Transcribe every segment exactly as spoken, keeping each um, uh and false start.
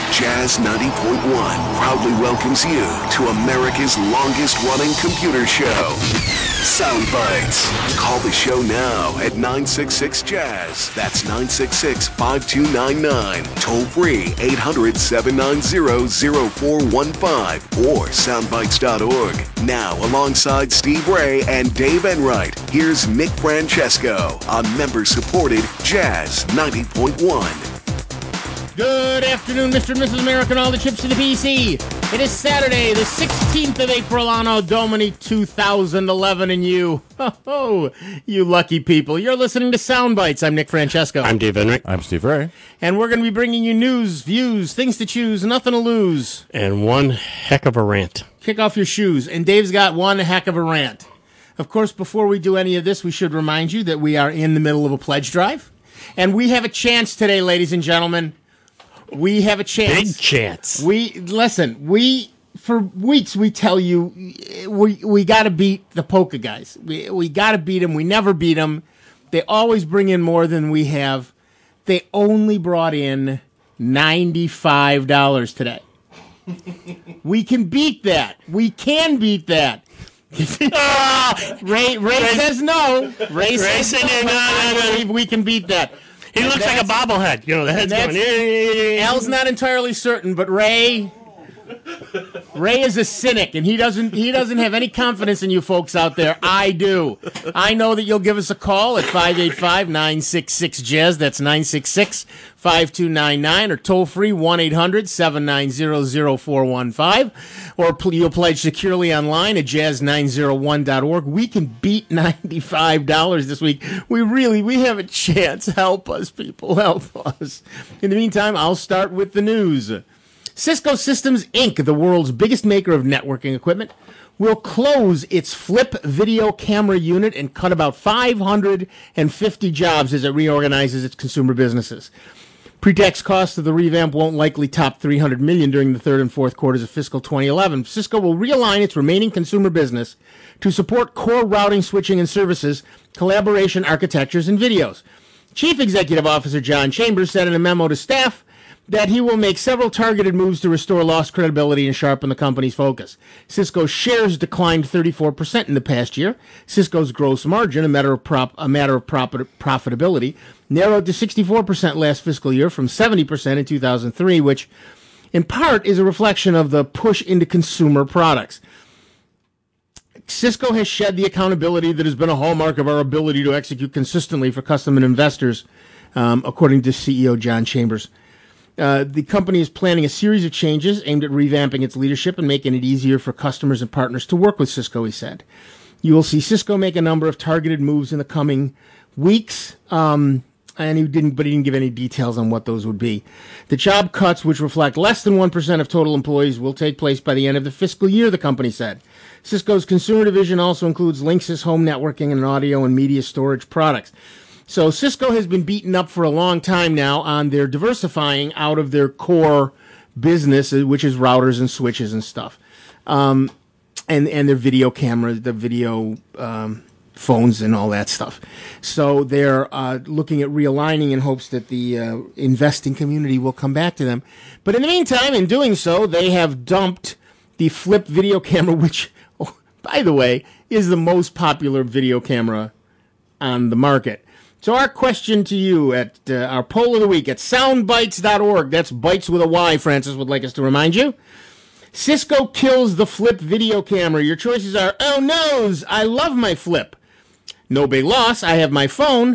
Jazz ninety point one proudly welcomes you to America's longest-running computer show, Soundbites. Call the show now at nine six six Jazz. That's nine six six, five two nine nine. Toll free eight hundred, seven nine zero, zero four one five or soundbites dot org. Now, alongside Steve Ray and Dave Enright, here's Nick Francesco on member-supported Jazz ninety point one. Good afternoon, Mister and Missus America, and all the chips to the P C. It is Saturday, the sixteenth of April, Anno Domini two thousand eleven, and you, oh, you lucky people, you're listening to Soundbites. I'm Nick Francesco. I'm Dave Enright. I'm Steve Ray. And we're going to be bringing you news, views, things to choose, nothing to lose. And one heck of a rant. Kick off your shoes, and Dave's got one heck of a rant. Of course, before we do any of this, we should remind you that we are in the middle of a pledge drive, and we have a chance today, ladies and gentlemen. We have a chance. Big chance. We listen. We for weeks we tell you we we got to beat the Polka guys. We we got to beat them. We never beat them. They always bring in more than we have. They only brought in ninety-five dollars today. We can beat that. We can beat that. Ray Ray, Ray says no. Ray, Ray says said no. no. I believe we can beat that. He looks like a bobblehead. You know, the head's going. Al's not entirely certain, but Ray, Ray is a cynic, and he doesn't he doesn't have any confidence in you folks out there. I do. I know that you'll give us a call at five eight five, nine six six, Jazz. That's nine six six, five two nine nine, or toll free one eight hundred, seven nine zero, zero four one five, or pl- you'll pledge securely online at jazz nine oh one dot org. We can beat ninety-five dollars this week. We really, we have a chance. Help us, people. Help us. In the meantime, I'll start with the news. Cisco Systems, Incorporated, the world's biggest maker of networking equipment, will close its Flip video camera unit and cut about five hundred fifty jobs as it reorganizes its consumer businesses. Pre-tax costs of the revamp won't likely top three hundred million dollars during the third and fourth quarters of fiscal twenty eleven. Cisco will realign its remaining consumer business to support core routing, switching, and services, collaboration, architectures, and videos. Chief Executive Officer John Chambers said in a memo to staff that he will make several targeted moves to restore lost credibility and sharpen the company's focus. Cisco's shares declined thirty-four percent in the past year. Cisco's gross margin, a matter of, prop, a matter of prop, profitability, narrowed to sixty-four percent last fiscal year from seventy percent in two thousand three, which in part is a reflection of the push into consumer products. Cisco has shed the accountability that has been a hallmark of our ability to execute consistently for customers and investors, um, according to C E O John Chambers. Uh, the company is planning a series of changes aimed at revamping its leadership and making it easier for customers and partners to work with Cisco, he said. You will see Cisco make a number of targeted moves in the coming weeks, um, and he didn't, but he didn't give any details on what those would be. The job cuts, which reflect less than one percent of total employees, will take place by the end of the fiscal year, the company said. Cisco's consumer division also includes Linksys home networking and audio and media storage products. So Cisco has been beaten up for a long time now on their diversifying out of their core business, which is routers and switches and stuff, um, and and their video cameras, the video um, phones and all that stuff. So they're uh, looking at realigning in hopes that the uh, investing community will come back to them. But in the meantime, in doing so, they have dumped the Flip video camera, which, oh, by the way, is the most popular video camera on the market. So our question to you at uh, our poll of the week at soundbites dot org, that's bites with a Y, Francis would like us to remind you. Cisco kills the Flip video camera. Your choices are, oh noes, I love my Flip. No big loss, I have my phone.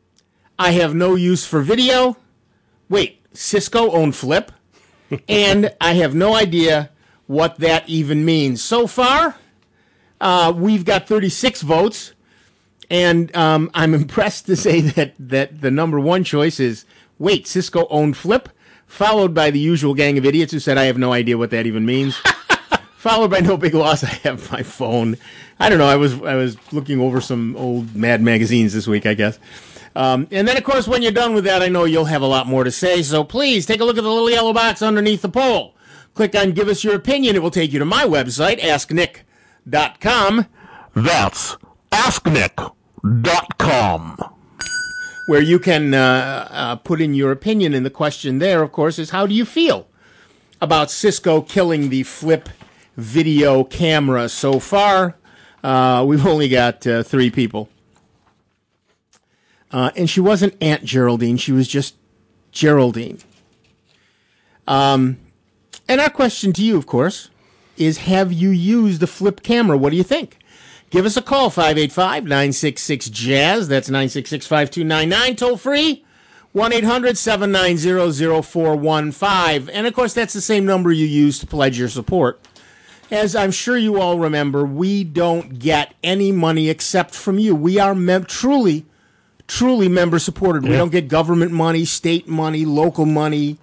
I have no use for video. Wait, Cisco owned Flip? And I have no idea what that even means. So far, uh, we've got thirty-six votes. And um, I'm impressed to say that, that the number one choice is, wait, Cisco owned Flip, followed by the usual gang of idiots who said, I have no idea what that even means. Followed by no big loss, I have my phone. I don't know, I was I was looking over some old Mad magazines this week, I guess. Um, and then, of course, when you're done with that, I know you'll have a lot more to say. So please, take a look at the little yellow box underneath the poll. Click on Give Us Your Opinion. It will take you to my website, ask nick dot com. That's ask nick dot com. Where you can uh, uh, put in your opinion. And the question there, of course, is how do you feel about Cisco killing the flip video camera so far. Uh, we've only got uh, three people. Uh, and she wasn't Aunt Geraldine. She was just Geraldine. Um, and our question to you, of course, is have you used the flip camera? What do you think? Give us a call, five eight five, nine six six, jazz. That's nine six six, five two nine nine. Toll free, one eight hundred, seven nine zero, zero four one five. And, of course, that's the same number you use to pledge your support. As I'm sure you all remember, we don't get any money except from you. We are mem- truly, truly member-supported. Yeah. We don't get government money, state money, local money,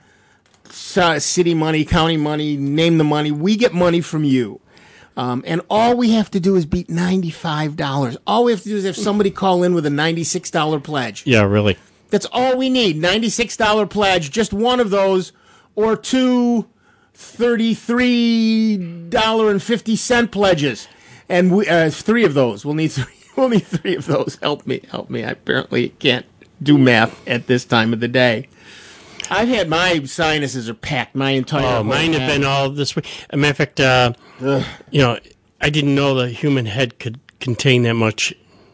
city money, county money, name the money. We get money from you. Um, and all we have to do is beat ninety-five dollars. All we have to do is have somebody call in with a ninety-six dollars pledge. Yeah, really. That's all we need, ninety-six dollars pledge, just one of those, or two thirty-three dollars and fifty cents pledges. And we, uh, three of those. We'll need three, we'll need three of those. Help me, help me. I apparently can't do math at this time of the day. I've had my sinuses are packed my entire. Oh, mine have been all this week. As a matter of fact, uh, you know, I didn't know the human head could contain that much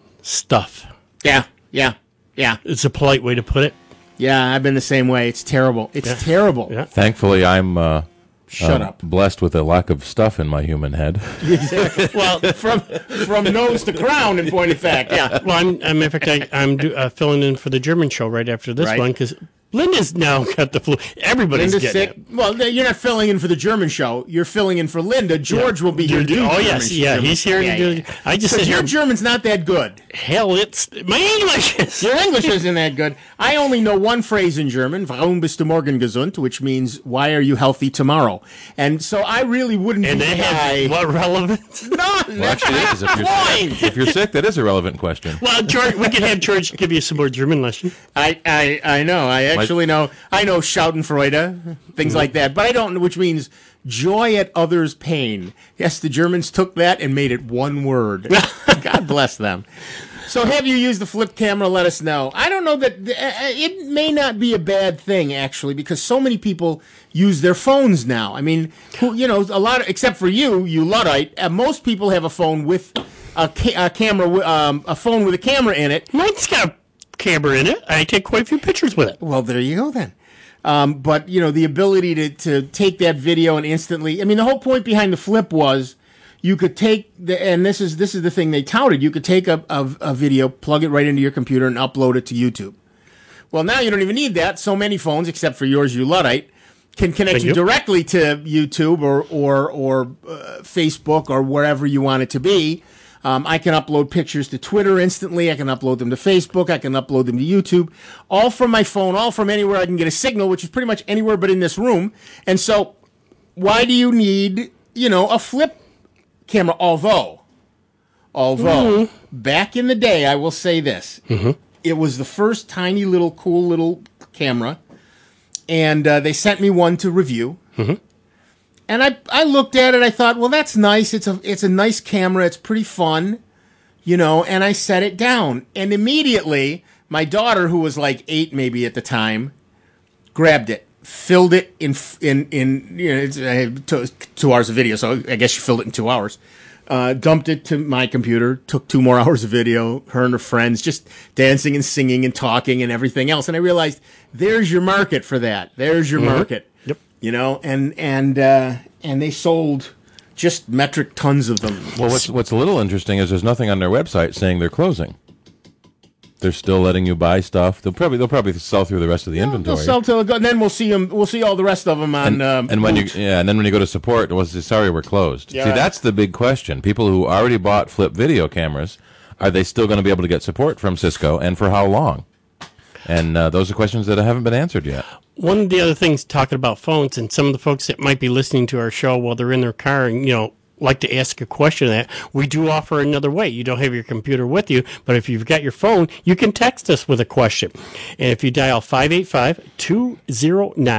stuff. Yeah, yeah, yeah. It's a polite way to put it. Yeah, I've been the same way. It's terrible. It's yeah. terrible. Yeah. Thankfully, I'm uh, shut um, up. Blessed with a lack of stuff in my human head. Exactly. Well, from from nose to crown, in point of fact. Yeah. Well, I'm, as a matter of fact, I, I'm do, uh, filling in for the German show right after this right. one because Linda's now got the flu. Everybody's Linda's getting sick. it. Well, you're not filling in for the German show. You're filling in for Linda. George yeah. will be here to do Oh, German yes. Yeah, German. he's here yeah, to do yeah. I just Because sit your here. German's not that good. Hell, it's my English is. Your English isn't that good. I only know one phrase in German, Warum bist du morgen gesund, which means, why are you healthy tomorrow? And so I really wouldn't And be they the guy. have what relevance? None. Well, actually, it is. If you're, sick, if you're sick, that is a relevant question. Well, George, we could have George give you some more German lesson. I, I, I know. I actually know. I know Schadenfreude, things like that. But I don't know, which means joy at others' pain. Yes, the Germans took that and made it one word. God bless them. So have you used the flip camera? Let us know. I don't know that it may not be a bad thing, actually, because so many people use their phones now. I mean, who, you know, a lot of, except for you, you Luddite, uh, most people have a phone with a, ca- a camera, um, a phone with a camera in it. Mine's got a camera in it. I take quite a few pictures with it. Well, there you go then. Um, but, you know, the ability to, to take that video and instantly, I mean, the whole point behind the flip was you could take, the, and this is this is the thing they touted, you could take a, a, a video, plug it right into your computer, and upload it to YouTube. Well, now you don't even need that. So many phones, except for yours, you Luddite, can connect Thank you you. directly to YouTube or, or, or uh, Facebook or wherever you want it to be. Um, I can upload pictures to Twitter instantly. I can upload them to Facebook. I can upload them to YouTube. All from my phone, all from anywhere I can get a signal, which is pretty much anywhere but in this room. And so why do you need, you know, a flip camera? Although, although, mm-hmm. back in the day, I will say this. Mm-hmm. It was the first tiny little, cool little camera. And uh, they sent me one to review. Mm-hmm. And I, I looked at it, I thought, well, that's nice. It's a it's a nice camera. It's pretty fun, you know, and I set it down. And immediately, my daughter, who was like eight maybe at the time, grabbed it, filled it in, in, in you know, it's, I had two, two hours of video, so I guess she filled it in two hours. Uh, dumped it to my computer, took two more hours of video, her and her friends just dancing and singing and talking and everything else. And I realized, there's your market for that. There's your mm-hmm. market. Yep. You know, and and uh, and they sold just metric tons of them. Well, what's what's a little interesting is there's nothing on their website saying they're closing. They're still letting you buy stuff. They'll probably they'll probably sell through the rest of the inventory. They'll sell till it go, and then we'll see them. We'll see all the rest of them on. And, um, and when you Boot. yeah, and then when you go to support, it was sorry we're closed. Yeah. See, that's the big question. People who already bought flip video cameras, are they still going to be able to get support from Cisco, and for how long? And uh, those are questions that haven't been answered yet. One of the other things talking about phones, and some of the folks that might be listening to our show while they're in their car and, you know, like to ask a question of that, we do offer another way. You don't have your computer with you, but if you've got your phone, you can text us with a question. And if you dial five eight five, two oh nine,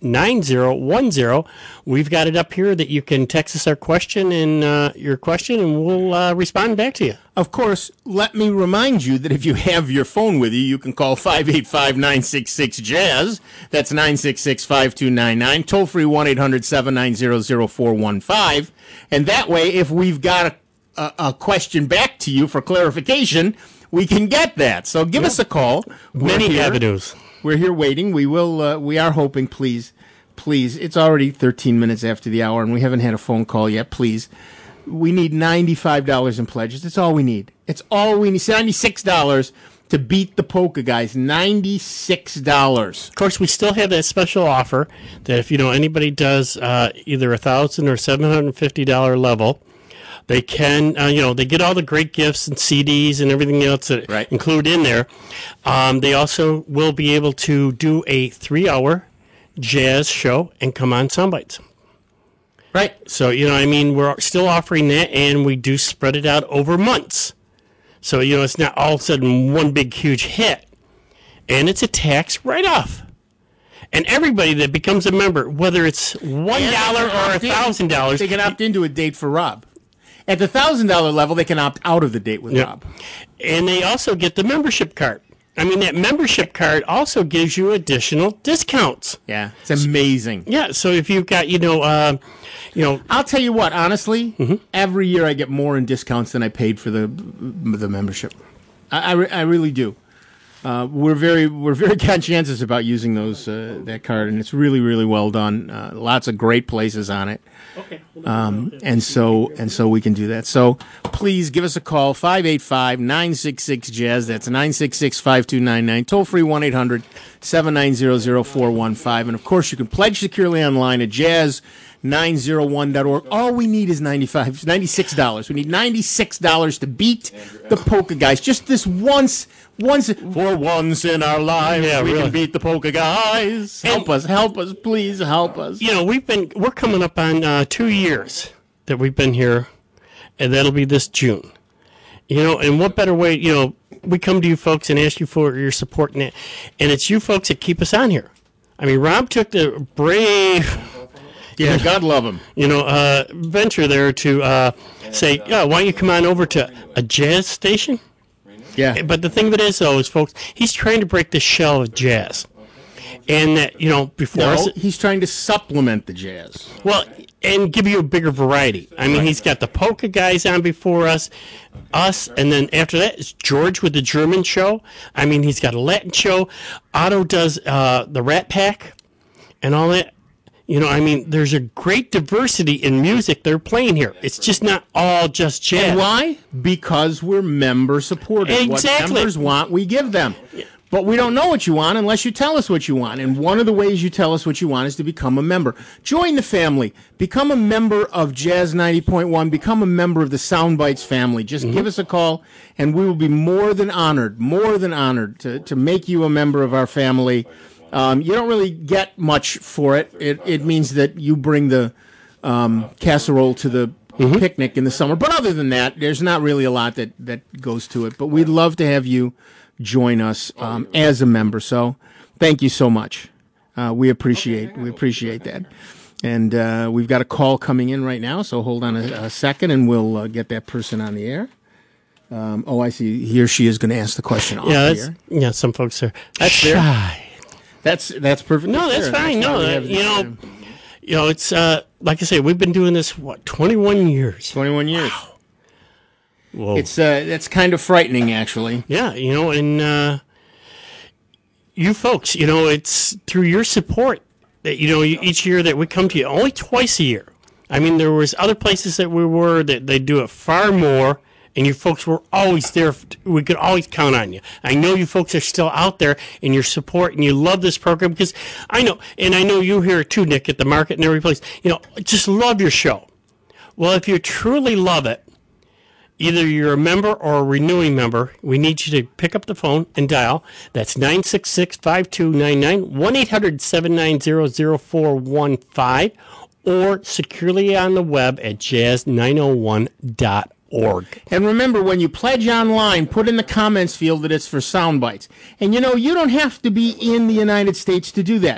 nine zero one zero. We've got it up here that you can text us our question and uh, your question, and we'll uh, respond back to you. Of course, let me remind you that if you have your phone with you, you can call five eight five, nine six six, jazz. That's nine six six, five two nine nine. Toll free one eight hundred, seven nine zero, zero four one five. And that way, if we've got a, a, a question back to you for clarification, we can get that. So give Yep. us a call. We're Many here. avenues. We're here waiting. We will. Uh, we are hoping. Please, please. It's already thirteen minutes after the hour, and we haven't had a phone call yet. Please, we need ninety-five dollars in pledges. That's all we need. It's all we need. Ninety-six dollars to beat the polka guys. Ninety-six dollars. Of course, we still have that special offer that if you know anybody does uh, either a thousand or seven hundred fifty dollar level, they can uh, you know they get all the great gifts and C Ds and everything else that Right. include in there. Um, they also will be able to do a three hour jazz show and come on Soundbites. Right. So you know, I mean, we're still offering that, and we do spread it out over months. So you know, it's not all of a sudden one big huge hit, and it's a tax write off. And everybody that becomes a member, whether it's one dollar or a thousand dollars, they can opt into a date for Rob. At the thousand dollar level, they can opt out of the date with Yeah. Rob. And they also get the membership card. I mean, that membership card also gives you additional discounts. Yeah, it's amazing. Yeah, so if you've got, you know, uh, you know, I'll tell you what, honestly, every year I get more in discounts than I paid for the the membership. I, I, re- I really do. Uh, we're very we're very conscientious about using those uh, that card, and it's really really well done. Uh, lots of great places on it, um, and so and so we can do that. So please give us a call five eight five, nine six six, jazz. That's nine six six, five two nine nine. Toll free one eight hundred, seven nine zero, zero four one five. And of course, you can pledge securely online at jazz nine zero one dot org. All we need is ninety-five, ninety-six dollars. We need ninety-six dollars to beat the polka guys. Just this once, once for once in our lives, Yeah, we really. can beat the polka guys. Help And- us, help us, please help us. you know, we've been, we're coming up on uh, two years that we've been here, and that'll be this June. You know, and what better way, you know, we come to you folks and ask you for your support in it, and it's you folks that keep us on here. I mean, Rob took the brave, Yeah, God love him. you know, uh, venture there to uh, say, yeah, why don't you come on over to a jazz station? Yeah, But the thing of it is, though, is folks, he's trying to break the shell of jazz. And that, you know, before us, no, he's trying to supplement the jazz. well, and give you a bigger variety. I mean, he's got the polka guys on before us, us, and then after that is George with the German show. I mean, he's got a Latin show. Otto does uh, the Rat Pack and all that. You know, I mean, there's a great diversity in music they're playing here. It's just not all just jazz. And why? Because we're member supported. Exactly. What members want, we give them. But we don't know what you want unless you tell us what you want. And one of the ways you tell us what you want is to become a member. Join the family. Become a member of Jazz ninety point one. Become a member of the Soundbites family. Just give us a call, and we will be more than honored, more than honored to, to make you a member of our family. Um, you don't really get much for it. It, it means that you bring the um, casserole to the picnic in the summer. But other than that, there's not really a lot that, that goes to it. But we'd love to have you join us um, as a member. So thank you so much. Uh, we appreciate we appreciate that. And uh, we've got a call coming in right now. So hold on a, a second, and we'll uh, get that person on the air. Um, oh, I see. He or she is going to ask the question off yeah, the that's, air. yeah, some folks are That's fair. shy. That's that's perfect. No, that's fine. No, that, you know, you know, it's uh, like I say, we've been doing this what twenty-one years. twenty-one years. Whoa. It's uh, that's kind of frightening, actually. Yeah, you know, and uh, you folks, you know, it's through your support that you know each year that we come to you only twice a year. I mean, there was other places that we were that they do it far more. And you folks were always there. We could always count on you. I know you folks are still out there in your support, and you love this program because I know, and I know you here too, Nick, at the market and every place. You know, just love your show. Well, if you truly love it, either you're a member or a renewing member, we need you to pick up the phone and dial. That's nine six six, five two nine nine, one eight hundred, seven nine zero, zero four one five, or securely on the web at jazz nine oh one dot org. Org. And remember, when you pledge online, put in the comments field that it's for Soundbites. And you know, you don't have to be in the United States to do that.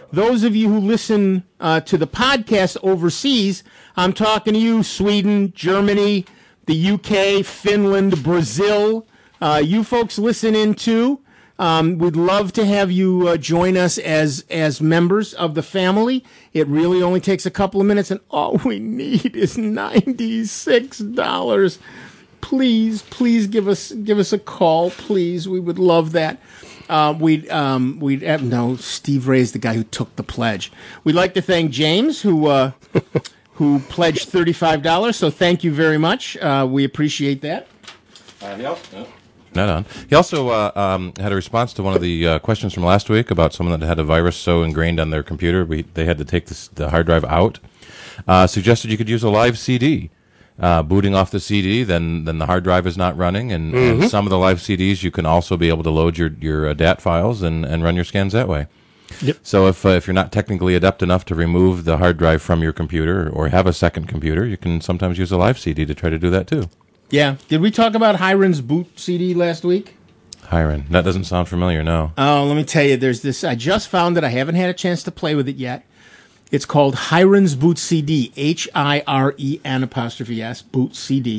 Those of you who listen uh, to the podcast overseas, I'm talking to you, Sweden, Germany, the U K, Finland, Brazil. Uh, you folks listen in too. Um, we'd love to have you uh, join us as as members of the family. It really only takes a couple of minutes, and all we need is ninety-six dollars. Please, please give us give us a call, please. We would love that. Uh, we'd um, we'd have, no. Steve Ray is the guy who took the pledge. We'd like to thank James who uh, who pledged thirty-five dollars. So thank you very much. Uh, we appreciate that. Uh, he also, not on. He also uh, um, had a response to one of the uh, questions from last week about someone that had a virus so ingrained on their computer we they had to take this, the hard drive out. Uh, suggested you could use a live C D. Uh, booting off the C D, then then the hard drive is not running, and, mm-hmm. and some of the live C Ds you can also be able to load your your uh, D A T files and, and run your scans that way. Yep. So if uh, if you're not technically adept enough to remove the hard drive from your computer or have a second computer, you can sometimes use a live C D to try to do that too. Yeah. Did we talk about Hiron's boot C D last week? Hiron. That doesn't sound familiar, no. Oh, let me tell you, there's this. I just found it. I haven't had a chance to play with it yet. It's called Hiron's Boot C D, H I R E N apostrophe S, Boot C D.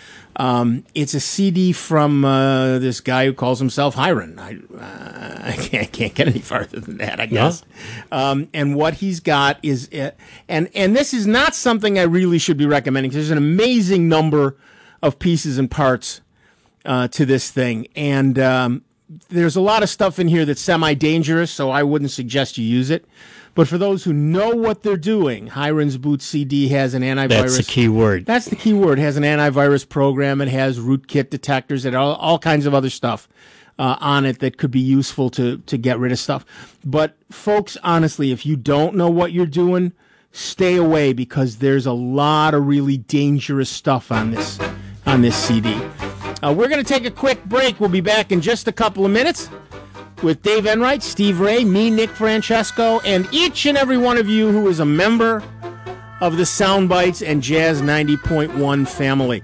Um, it's a C D from uh, this guy who calls himself Hiron. I, uh, I, can't, I can't get any farther than that, I guess. Yeah. Um, and what he's got is, uh, and and this is not something I really should be recommending, because there's an amazing number of pieces and parts uh, to this thing. And um, there's a lot of stuff in here that's semi-dangerous, so I wouldn't suggest you use it. But for those who know what they're doing, Hiron's Boot C D has an antivirus. That's the key word. That's the key word. It has an antivirus program. It has rootkit detectors and all, all kinds of other stuff uh, on it that could be useful to, to get rid of stuff. But folks, honestly, if you don't know what you're doing, stay away, because there's a lot of really dangerous stuff on this on this C D. Uh, we're going to take a quick break. We'll be back in just a couple of minutes with Dave Enright, Steve Ray, me, Nick Francesco, and each and every one of you who is a member of the Soundbites and Jazz ninety point one family.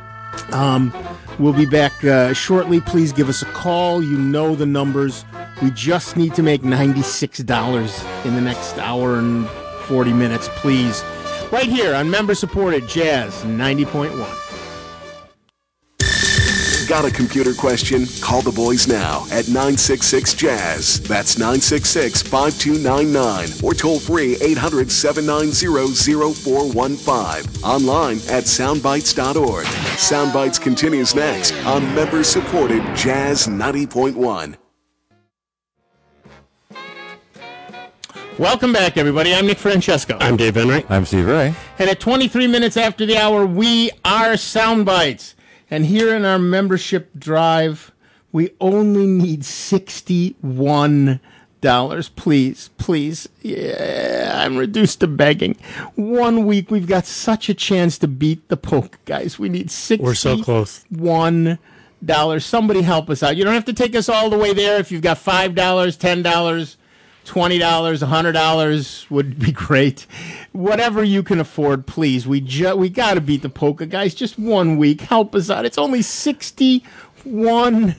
Um, we'll be back uh, shortly. Please give us a call. You know the numbers. We just need to make ninety-six dollars in the next hour and forty minutes, please. Right here on member-supported Jazz ninety point one. Got a computer question? Call the boys now at nine six six jazz. That's nine six six, five two nine nine. Or toll free eight hundred, seven nine zero, zero four one five. Online at soundbites dot org. Soundbites continues next on member-supported Jazz ninety point one. Welcome back, everybody. I'm Nick Francesco. I'm Dave Enright. I'm Steve Ray. And at twenty-three minutes after the hour, we are Soundbites. And here in our membership drive, we only need sixty-one dollars. Please, please. Yeah, I'm reduced to begging. One week, we've got such a chance to beat the polka, guys. We need sixty-one dollars. We're so close. One dollars. Somebody help us out. You don't have to take us all the way there. If you've got five dollars, ten dollars, twenty dollars, one hundred dollars would be great. Whatever you can afford, please. We ju- we got to beat the polka, guys. Just one week. Help us out. It's only sixty-one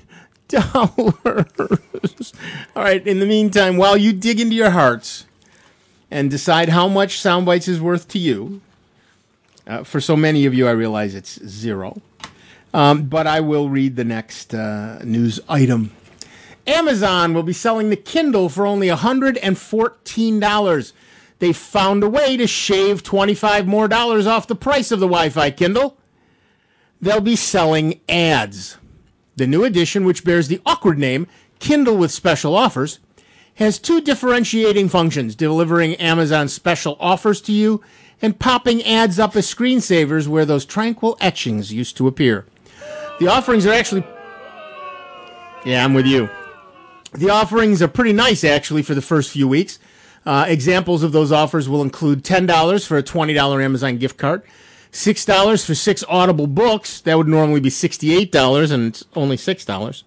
dollars. All right, in the meantime, while you dig into your hearts and decide how much Soundbites is worth to you, uh, for so many of you, I realize it's zero. Um, but I will read the next uh, news item. Amazon will be selling the Kindle for only one hundred fourteen dollars. They found a way to shave twenty-five more dollars off the price of the Wi-Fi Kindle. They'll be selling ads. The new edition, which bears the awkward name Kindle with Special Offers, has two differentiating functions, delivering Amazon special offers to you and popping ads up as screensavers where those tranquil etchings used to appear. The offerings are actually... Yeah, I'm with you. The offerings are pretty nice, actually, for the first few weeks. Uh, examples of those offers will include ten dollars for a twenty dollars Amazon gift card, six dollars for six Audible books. That would normally be sixty-eight dollars, and it's only six dollars.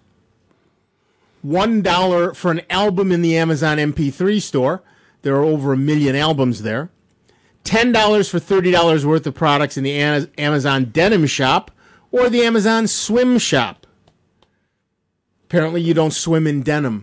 one dollar for an album in the Amazon M P three store. There are over a million albums there. ten dollars for thirty dollars worth of products in the Amazon Denim Shop or the Amazon Swim Shop. Apparently you don't swim in denim.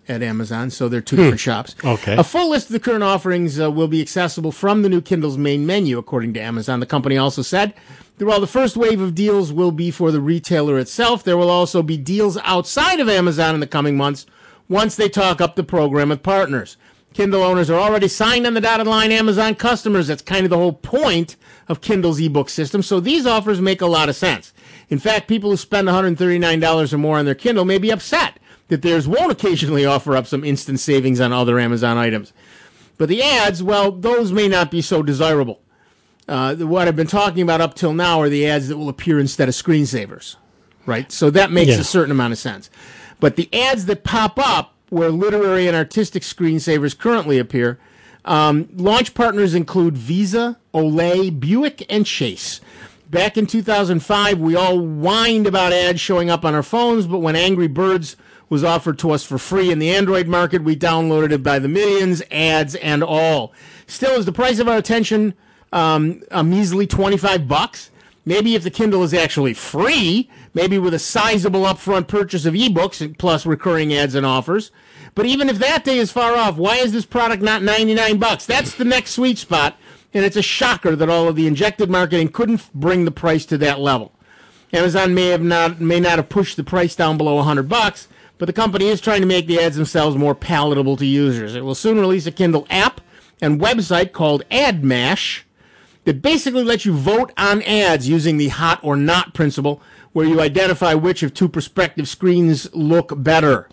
at Amazon, so they're two different shops. Okay. A full list of the current offerings uh, will be accessible from the new Kindle's main menu, according to Amazon. The company also said that while the first wave of deals will be for the retailer itself, there will also be deals outside of Amazon in the coming months once they talk up the program with partners. Kindle owners are already signed on the dotted line Amazon customers. That's kind of the whole point of Kindle's ebook system, so these offers make a lot of sense. In fact, people who spend one hundred thirty-nine dollars or more on their Kindle may be upset that theirs won't occasionally offer up some instant savings on other Amazon items. But the ads, well, those may not be so desirable. Uh, what I've been talking about up till now are the ads that will appear instead of screensavers, right? So that makes Yeah. a certain amount of sense. But the ads that pop up where literary and artistic screensavers currently appear, um, launch partners include Visa, Olay, Buick, and Chase. Back in two thousand five, we all whined about ads showing up on our phones, but when Angry Birds was offered to us for free in the Android market, we downloaded it by the millions, ads and all. Still, is the price of our attention um, a measly twenty-five bucks? Maybe if the Kindle is actually free, maybe with a sizable upfront purchase of ebooks plus recurring ads and offers. But even if that day is far off, why is this product not ninety-nine bucks? That's the next sweet spot, and it's a shocker that all of the injected marketing couldn't bring the price to that level. Amazon may have not may not have pushed the price down below one hundred bucks, but the company is trying to make the ads themselves more palatable to users. It will soon release a Kindle app and website called AdMash that basically lets you vote on ads using the hot or not principle, where you identify which of two prospective screens look better.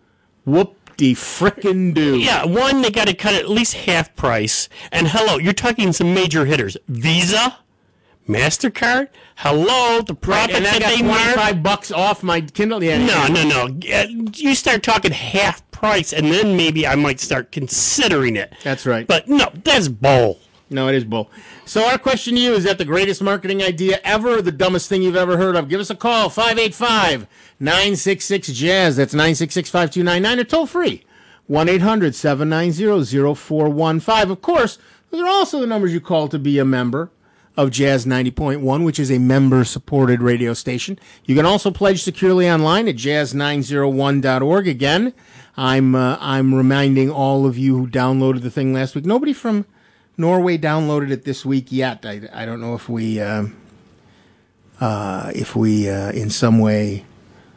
Whoop-de-frickin-do. Yeah, one, they got to cut at least half price. And hello, you're talking some major hitters. Visa? MasterCard? Hello, the Right, profits and I that got they mark? twenty-five bucks off my Kindle. Yeah, No, no, no. Uh, You start talking half price, and then maybe I might start considering it. That's right. But no, that's bull. No, it is bull. So our question to you, is that the greatest marketing idea ever, or the dumbest thing you've ever heard of? Give us a call, five eight five, nine six six, jazz. That's nine six six, five two nine nine, or toll free, one eight hundred, seven nine zero, zero four one five. Of course, those are also the numbers you call to be a member of Jazz ninety point one, which is a member-supported radio station. You can also pledge securely online at jazz nine oh one dot org. Again, I'm uh, I'm reminding all of you who downloaded the thing last week. Nobody from Norway downloaded it this week yet. I, I don't know if we uh, uh, if we uh, in some way.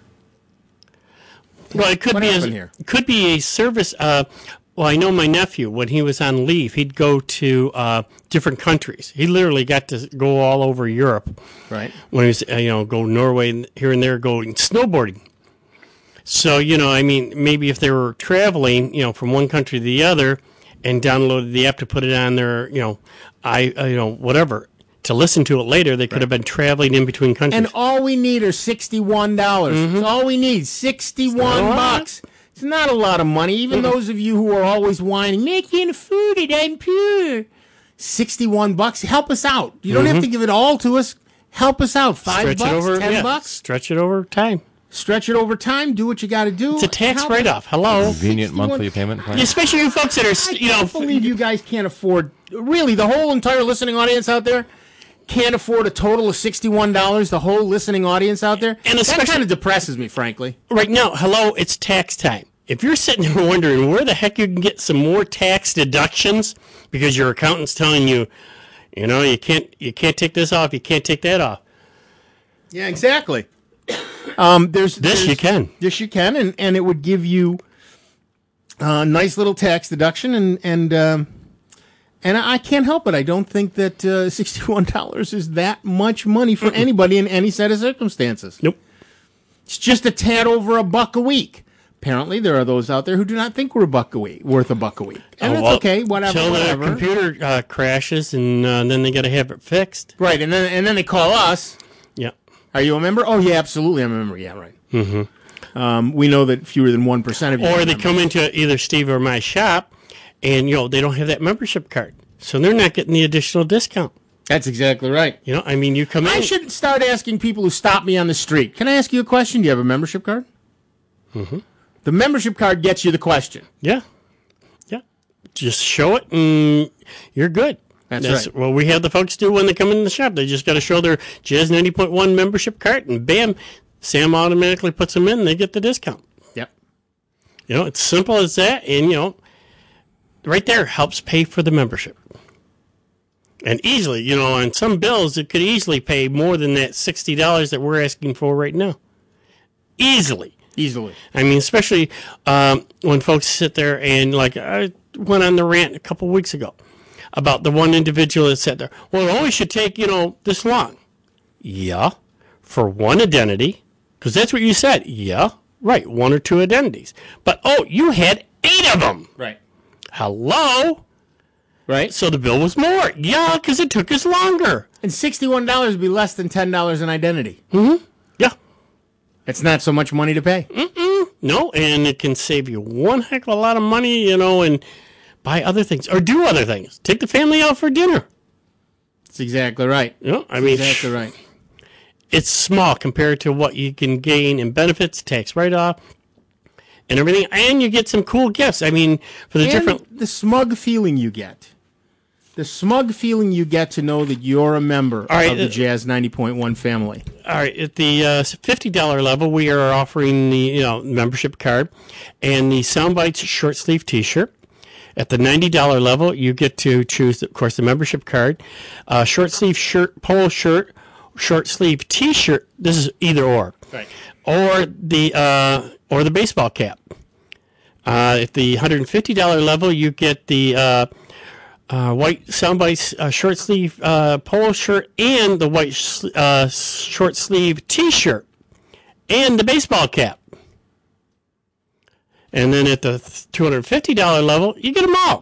Well, it could What be happened a, here? could be a service. Uh, well, I know my nephew, when he was on leave, he'd go to uh, different countries. He literally got to go all over Europe. Right. When he was, uh, you know, go Norway and here and there, going snowboarding. So, you know, I mean, maybe if they were traveling, you know, from one country to the other, and downloaded the app to put it on their, you know, I, uh, you know, whatever, to listen to it later, they could have been traveling in between countries. And all we need are sixty-one dollars. That's all we need, sixty-one It's not a lot. bucks. It's not a lot of money. Even those of you who are always whining, I can't afford it, I'm poor. sixty-one bucks. Help us out. You don't have to give it all to us. Help us out. Five Stretch bucks, it over, ten yeah, bucks. Stretch it over time. Stretch it over time. Do what you got to do. It's a tax Help- write-off. Hello. Convenient sixty-one monthly payment plan. Especially you folks that are, I st- you know, can't believe you guys can't afford. Really, the whole entire listening audience out there can't afford a total of sixty-one dollars. The whole listening audience out there. And that especially- kind of depresses me, frankly. right now, hello, it's tax time. If you're sitting there wondering where the heck you can get some more tax deductions because your accountant's telling you, you know, you can't you can't take this off, you can't take that off. Yeah, exactly. Um, there's This there's- you can. This you can, and, and it would give you a nice little tax deduction, and and um, and I can't help it. I don't think that uh, sixty-one dollars is that much money for anybody in any set of circumstances. Nope. It's just a tad over a buck a week. Apparently, there are those out there who do not think we're a buck a week, worth a buck a week, and Oh, it's well, okay. Whatever, Till the whatever. computer uh, crashes and uh, then they got to have it fixed. Right, and then and then they call us. Yeah. Are you a member? Oh, yeah, absolutely, I'm a member. Yeah, right. Mm-hmm. Um, we know that fewer than one percent of you Or are they members. come into either Steve or my shop and, you know, they don't have that membership card. So they're not getting the additional discount. That's exactly right. You know, I mean, you come in. I should start asking people who stop me on the street. Can I ask you a question? Do you have a membership card? Mm-hmm. The membership card gets you the question. Yeah. Yeah. Just show it and you're good. That's right. What we have the folks do when they come in the shop. They just got to show their Jazz ninety point one membership card and bam, Sam automatically puts them in and they get the discount. Yep. You know, it's simple as that, and, you know, right there helps pay for the membership. And easily, you know, on some bills, it could easily pay more than that sixty dollars that we're asking for right now. Easily. Easily. I mean, especially um, when folks sit there and, like, I went on the rant a couple weeks ago about the one individual that sat there, well, it only should take, you know, this long. Yeah, for one identity, because that's what you said. Yeah, right, one or two identities. But, oh, you had eight of them. Right. Hello? Right. So the bill was more. Yeah, because it took us longer. And sixty-one dollars would be less than ten dollars an identity. Mm-hmm. Yeah. It's not so much money to pay. Mm-mm. No, and it can save you one heck of a lot of money, you know, and buy other things or do other things. Take the family out for dinner. That's exactly right. You know, I That's mean, exactly right. It's small compared to what you can gain in benefits, tax write-off, and everything. And you get some cool gifts. I mean, for the and different... the smug feeling you get. The smug feeling you get to know that you're a member right, of the uh, Jazz ninety point one family. All right, at the uh, fifty dollars level, we are offering the you know membership card and the Soundbites short sleeve T-shirt. At the ninety dollars level, you get to choose, of course, the membership card, uh, short sleeve shirt, polo shirt, short sleeve T-shirt. This is either or, right? Or the uh, or the baseball cap. Uh, at the one hundred fifty dollars level, you get the uh, Uh, white Soundbites uh, short sleeve uh, polo shirt and the white sh- uh, short sleeve T-shirt and the baseball cap. And then at the two hundred fifty dollars level, you get them all.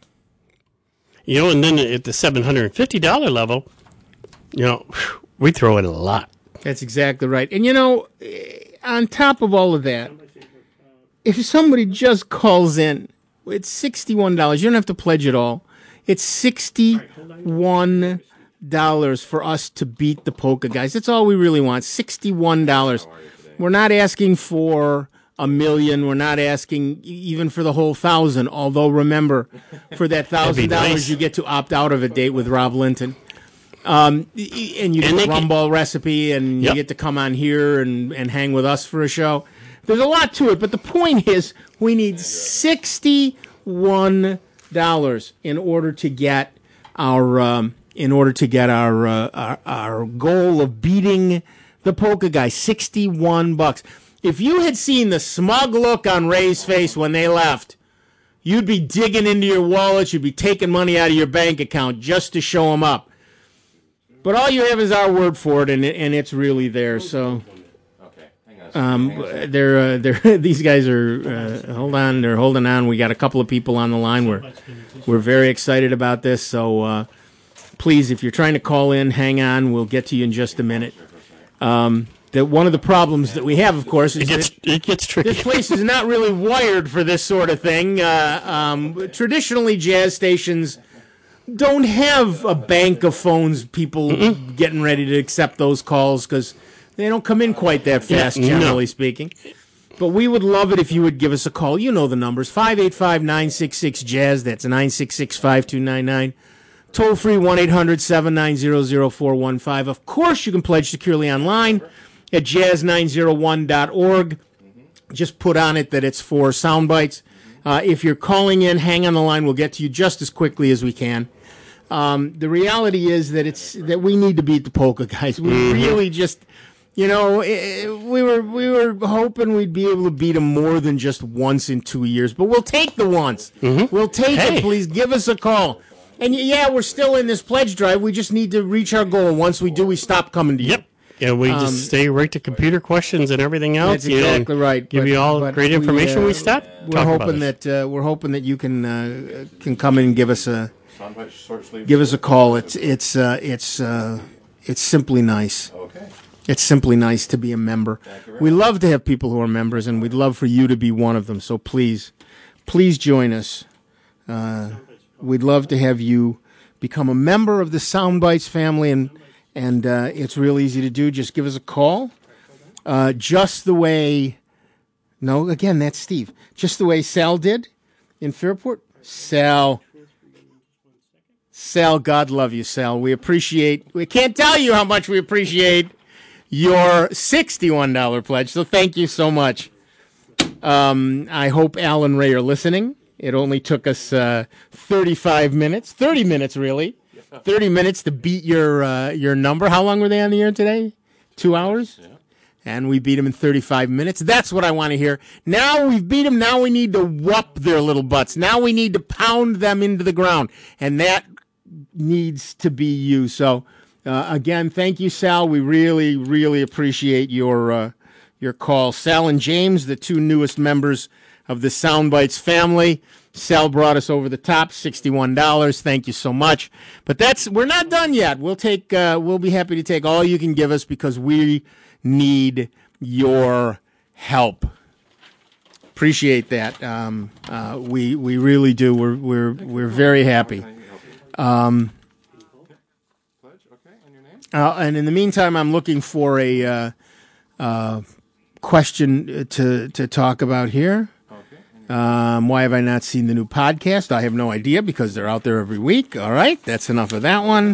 You know, and then at the seven hundred fifty dollars level, you know, we throw in a lot. That's exactly right. And, you know, on top of all of that, if somebody just calls in, it's sixty-one dollars. You don't have to pledge it all. It's sixty-one dollars for us to beat the Polka guys. That's all we really want, sixty-one dollars. We're not asking for a million. We're not asking even for the whole thousand, although remember, for that thousand dollars, you get to opt out of a date with Rob Linton. Um, and you get the Rumball recipe, and yep. you get to come on here and, and hang with us for a show. There's a lot to it, but the point is we need sixty-one dollars in order to get our um, in order to get our, uh, our our goal of beating the Polka guy. sixty-one bucks. If you had seen the smug look on Ray's face when they left, you'd be digging into your wallet. You'd be taking money out of your bank account just to show them up. But all you have is our word for it, and and it's really there. So. Um, they're, uh, they're, these guys are, uh, hold on, they're holding on. We got a couple of people on the line. We're, we're very excited about this. So, uh, please, if you're trying to call in, hang on. We'll get to you in just a minute. Um, that one of the problems that we have, of course, is it gets, that it gets tricky. This place is not really wired for this sort of thing. Uh, um, traditionally, jazz stations don't have a bank of phones, people Mm-mm. getting ready to accept those calls because they don't come in quite that fast, yeah, generally no. speaking. But we would love it if you would give us a call. You know the numbers, five eight five, nine six six, jazz. That's nine six six, five two nine nine. Toll free, one eight hundred, seven nine zero, zero four one five. Of course, you can pledge securely online at jazz nine oh one dot org. Just put on it that it's for Soundbites. Uh, if you're calling in, hang on the line. We'll get to you just as quickly as we can. Um, the reality is that it's that we need to beat the Polka guys. We mm-hmm. really just... You know, it, we were we were hoping we'd be able to beat them more than just once in two years, but we'll take the once. Mm-hmm. We'll take hey. it. Please give us a call. And yeah, we're still in this pledge drive. We just need to reach our goal. Once we do, we stop coming to you. Yep. Yeah, we um, just stay right to computer questions and everything else. That's exactly you know, right. Give but, you all great information. We, uh, we stop. We're hoping that uh, we're hoping that you can uh, can come in and give us a give us a call. It's it's uh, it's uh, it's simply nice. Okay. It's simply nice to be a member. We love to have people who are members, and we'd love for you to be one of them. So please, please join us. Uh, we'd love to have you become a member of the Soundbites family, and and uh, it's real easy to do. Just give us a call. Uh, just the way, no, again, that's Steve. Just the way Sal did in Fairport. Sal. Sal, God love you, Sal. We appreciate, we can't tell you how much we appreciate your sixty-one dollars pledge, so thank you so much. Um, I hope Al and Ray are listening. It only took us uh, thirty-five minutes, thirty minutes really, thirty minutes to beat your uh, your number. How long were they on the air today? Two hours? Yeah. And we beat them in thirty-five minutes. That's what I want to hear. Now we've beat them. Now we need to whoop their little butts. Now we need to pound them into the ground. And that needs to be you. So, uh, again, thank you, Sal. We really, really appreciate your uh, your call. Sal and James, the two newest members of the Soundbites family. Sal brought us over the top, sixty-one dollars. Thank you so much. But that's we're not done yet. We'll take uh, we'll be happy to take all you can give us because we need your help. Appreciate that. Um, uh, we we really do. We're we're we're very happy. Um, uh, and in the meantime, I'm looking for a uh, uh, question to to talk about here. Um, why have I not seen the new podcast? I have no idea because they're out there every week. All right, that's enough of that one.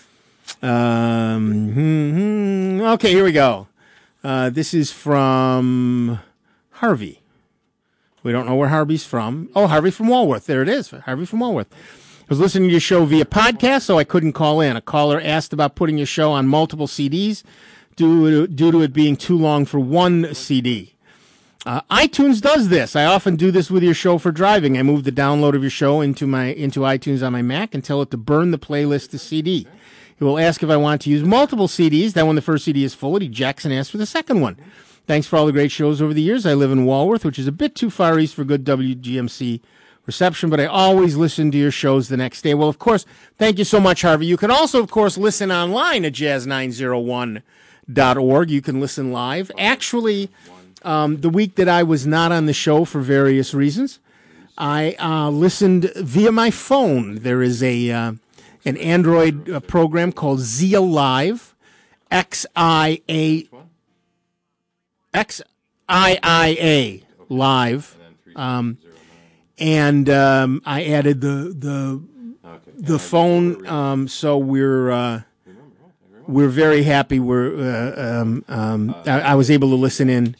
Um, hmm, okay, here we go. Uh, this is from Harvey. We don't know where Harvey's from. Oh, Harvey from Walworth. There it is. Harvey from Walworth. I was listening to your show via podcast, so I couldn't call in. A caller asked about putting your show on multiple C Ds due to, due to it being too long for one C D. Uh, iTunes does this. I often do this with your show for driving. I move the download of your show into my into iTunes on my Mac and tell it to burn the playlist to C D. It will ask if I want to use multiple C Ds. Then when the first C D is full, it ejects and asks for the second one. Thanks for all the great shows over the years. I live in Walworth, which is a bit too far east for good W G M C reception, but I always listen to your shows the next day. Well, of course, thank you so much, Harvey. You can also, of course, listen online at jazz nine oh one dot org. You can listen live. Actually, Um, the week that I was not on the show for various reasons, I uh, listened via my phone. There is a uh, an Android uh, program called Zia Live, X I A X I I A Live, um, and um, I added the the the phone. Um, so we're. Uh, We're very happy. We're. Uh, um, um, I, I was able to listen in.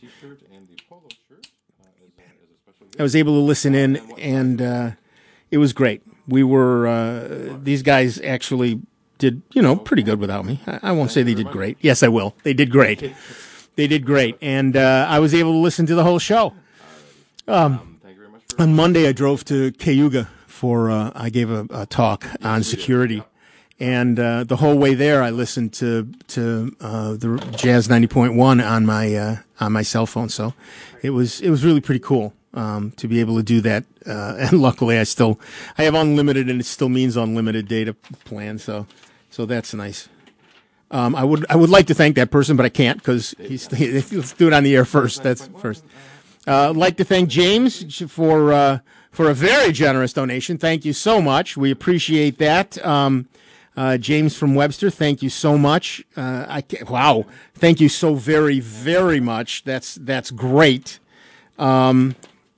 I was able to listen in, and uh, it was great. We were. Uh, these guys actually did, you know, pretty good without me. I, I won't say they did great. Yes, I will. They did great. They did great, and uh, I was able to listen to the whole show. Um, on Monday, I drove to Cayuga for. Uh, I gave a, a talk on security. And uh, the whole way there, I listened to to uh, the Jazz ninety point one on my uh, on my cell phone. So it was it was really pretty cool um, to be able to do that. Uh, and luckily, I still I have unlimited, and it still means unlimited data plan. So so that's nice. Um, I would I would like to thank that person, but I can't because he's let's do it on the air first. That's first. Uh, I'd like to thank James for uh, for a very generous donation. Thank you so much. We appreciate that. Um, Uh, James from Webster, thank you so much. Uh, I wow, thank you so very, very much. That's that's great. Um,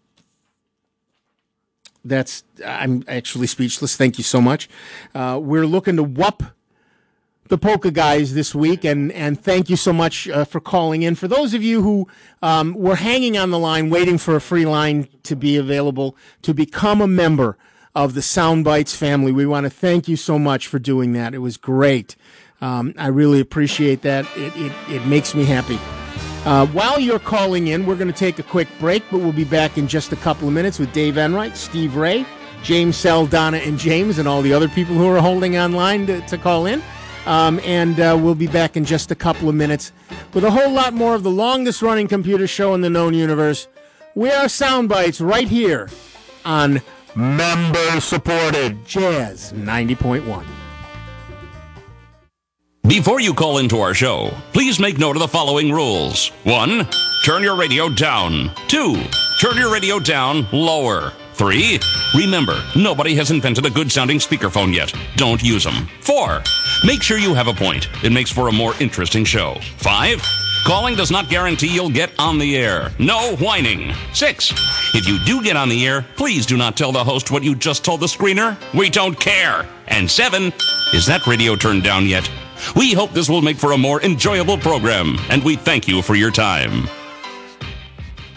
that's I'm actually speechless. Thank you so much. Uh, we're looking to whoop the Polka guys this week, and and thank you so much uh, for calling in. For those of you who um, were hanging on the line, waiting for a free line to be available to become a member of the Soundbites family, we want to thank you so much for doing that. It was great. Um, I really appreciate that. It it, it makes me happy. Uh, while you're calling in, we're going to take a quick break, but we'll be back in just a couple of minutes with Dave Enright, Steve Ray, James Sell, Donna, and James, and all the other people who are holding online to, to call in. Um, and uh, we'll be back in just a couple of minutes with a whole lot more of the longest-running computer show in the known universe. We are Soundbites right here on member-supported Jazz ninety point one. Before you call into our show, please make note of the following rules. One, turn your radio down. Two, turn your radio down lower. Three, remember, nobody has invented a good-sounding speakerphone yet. Don't use them. Four, make sure you have a point. It makes for a more interesting show. Five, calling does not guarantee you'll get on the air. No whining. Six, if you do get on the air, please do not tell the host what you just told the screener. We don't care. And seven, is that radio turned down yet? We hope this will make for a more enjoyable program, and we thank you for your time.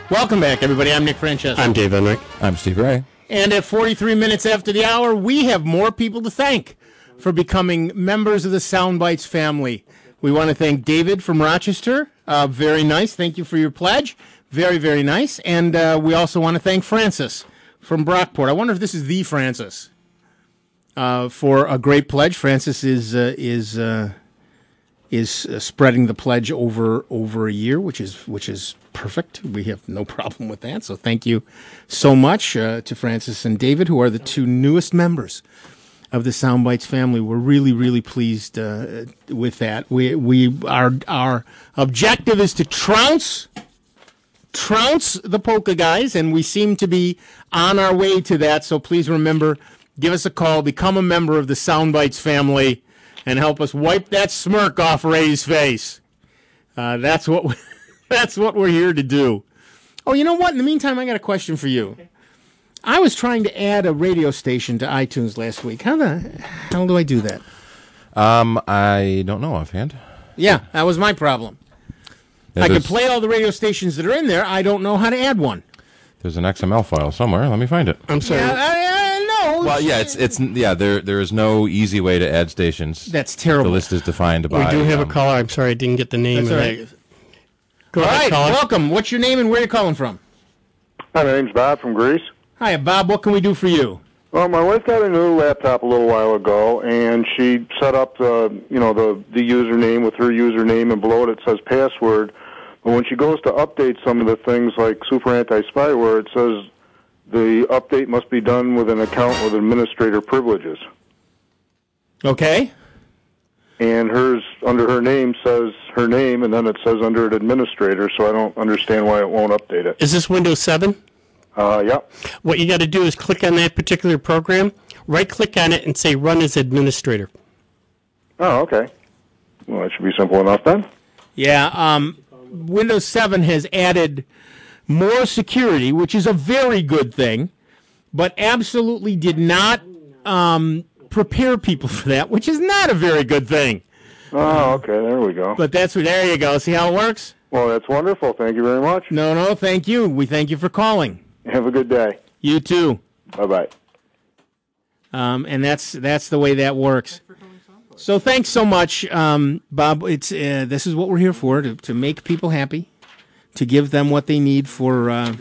Welcome back, everybody. I'm Nick Francesco. I'm Dave Enright. I'm Steve Ray. And at forty-three minutes after the hour, we have more people to thank for becoming members of the Soundbites family. We want to thank David from Rochester. Uh, very nice. Thank you for your pledge. Very, very nice. And uh, we also want to thank Francis from Brockport. I wonder if this is the Francis uh, for a great pledge. Francis is uh, is uh, is uh, spreading the pledge over over a year, which is which is perfect. We have no problem with that. So thank you so much uh, to Francis and David, who are the two newest members of the Soundbites family. We're really, really pleased uh, with that. We we our our objective is to trounce trounce the polka guys, and we seem to be on our way to that. So please remember, give us a call, become a member of the Soundbites family, and help us wipe that smirk off Ray's face. Uh, that's what we, that's what we're here to do. Oh, you know what? In the meantime, I got a question for you. I was trying to add a radio station to iTunes last week. How the hell do I do that? Um, I don't know offhand. Yeah, that was my problem. Yeah, I can there's- play all the radio stations that are in there. I don't know how to add one. There's an X M L file somewhere. Let me find it. I'm sorry. Yeah, I, I know. Well, yeah, it's it's yeah. There there is no easy way to add stations. That's The terrible. list is defined We by. do have um, a caller. I'm sorry I didn't get the name That's of all that. right. Go All ahead, right, caller. welcome. What's your name and where are you calling from? Hi, my name's Bob from Greece. Hi, Bob. What can we do for you? Well, my wife got a new laptop a little while ago, and she set up the, you know, the the username with her username, and below it it says password. But when she goes to update some of the things like Super Anti-Spyware, it says the update must be done with an account with administrator privileges. Okay. And hers, under her name, says her name, and then it says under it administrator, so I don't understand why it won't update it. Is this Windows seven? Uh, yeah. What you got to do is click on that particular program, right-click on it, and say Run as Administrator. Oh, okay. Well, that should be simple enough then. Yeah, um, Windows seven has added more security, which is a very good thing, but absolutely did not um, prepare people for that, which is not a very good thing. Oh, okay, there we go. But that's what, there you go. See how it works? Well, that's wonderful. Thank you very much. No, no, thank you. We thank you for calling. Have a good day. You too. Bye-bye. Um, and that's that's the way that works. So thanks so much, um, Bob. It's uh, this is what we're here for, to, to make people happy, to give them what they need for uh,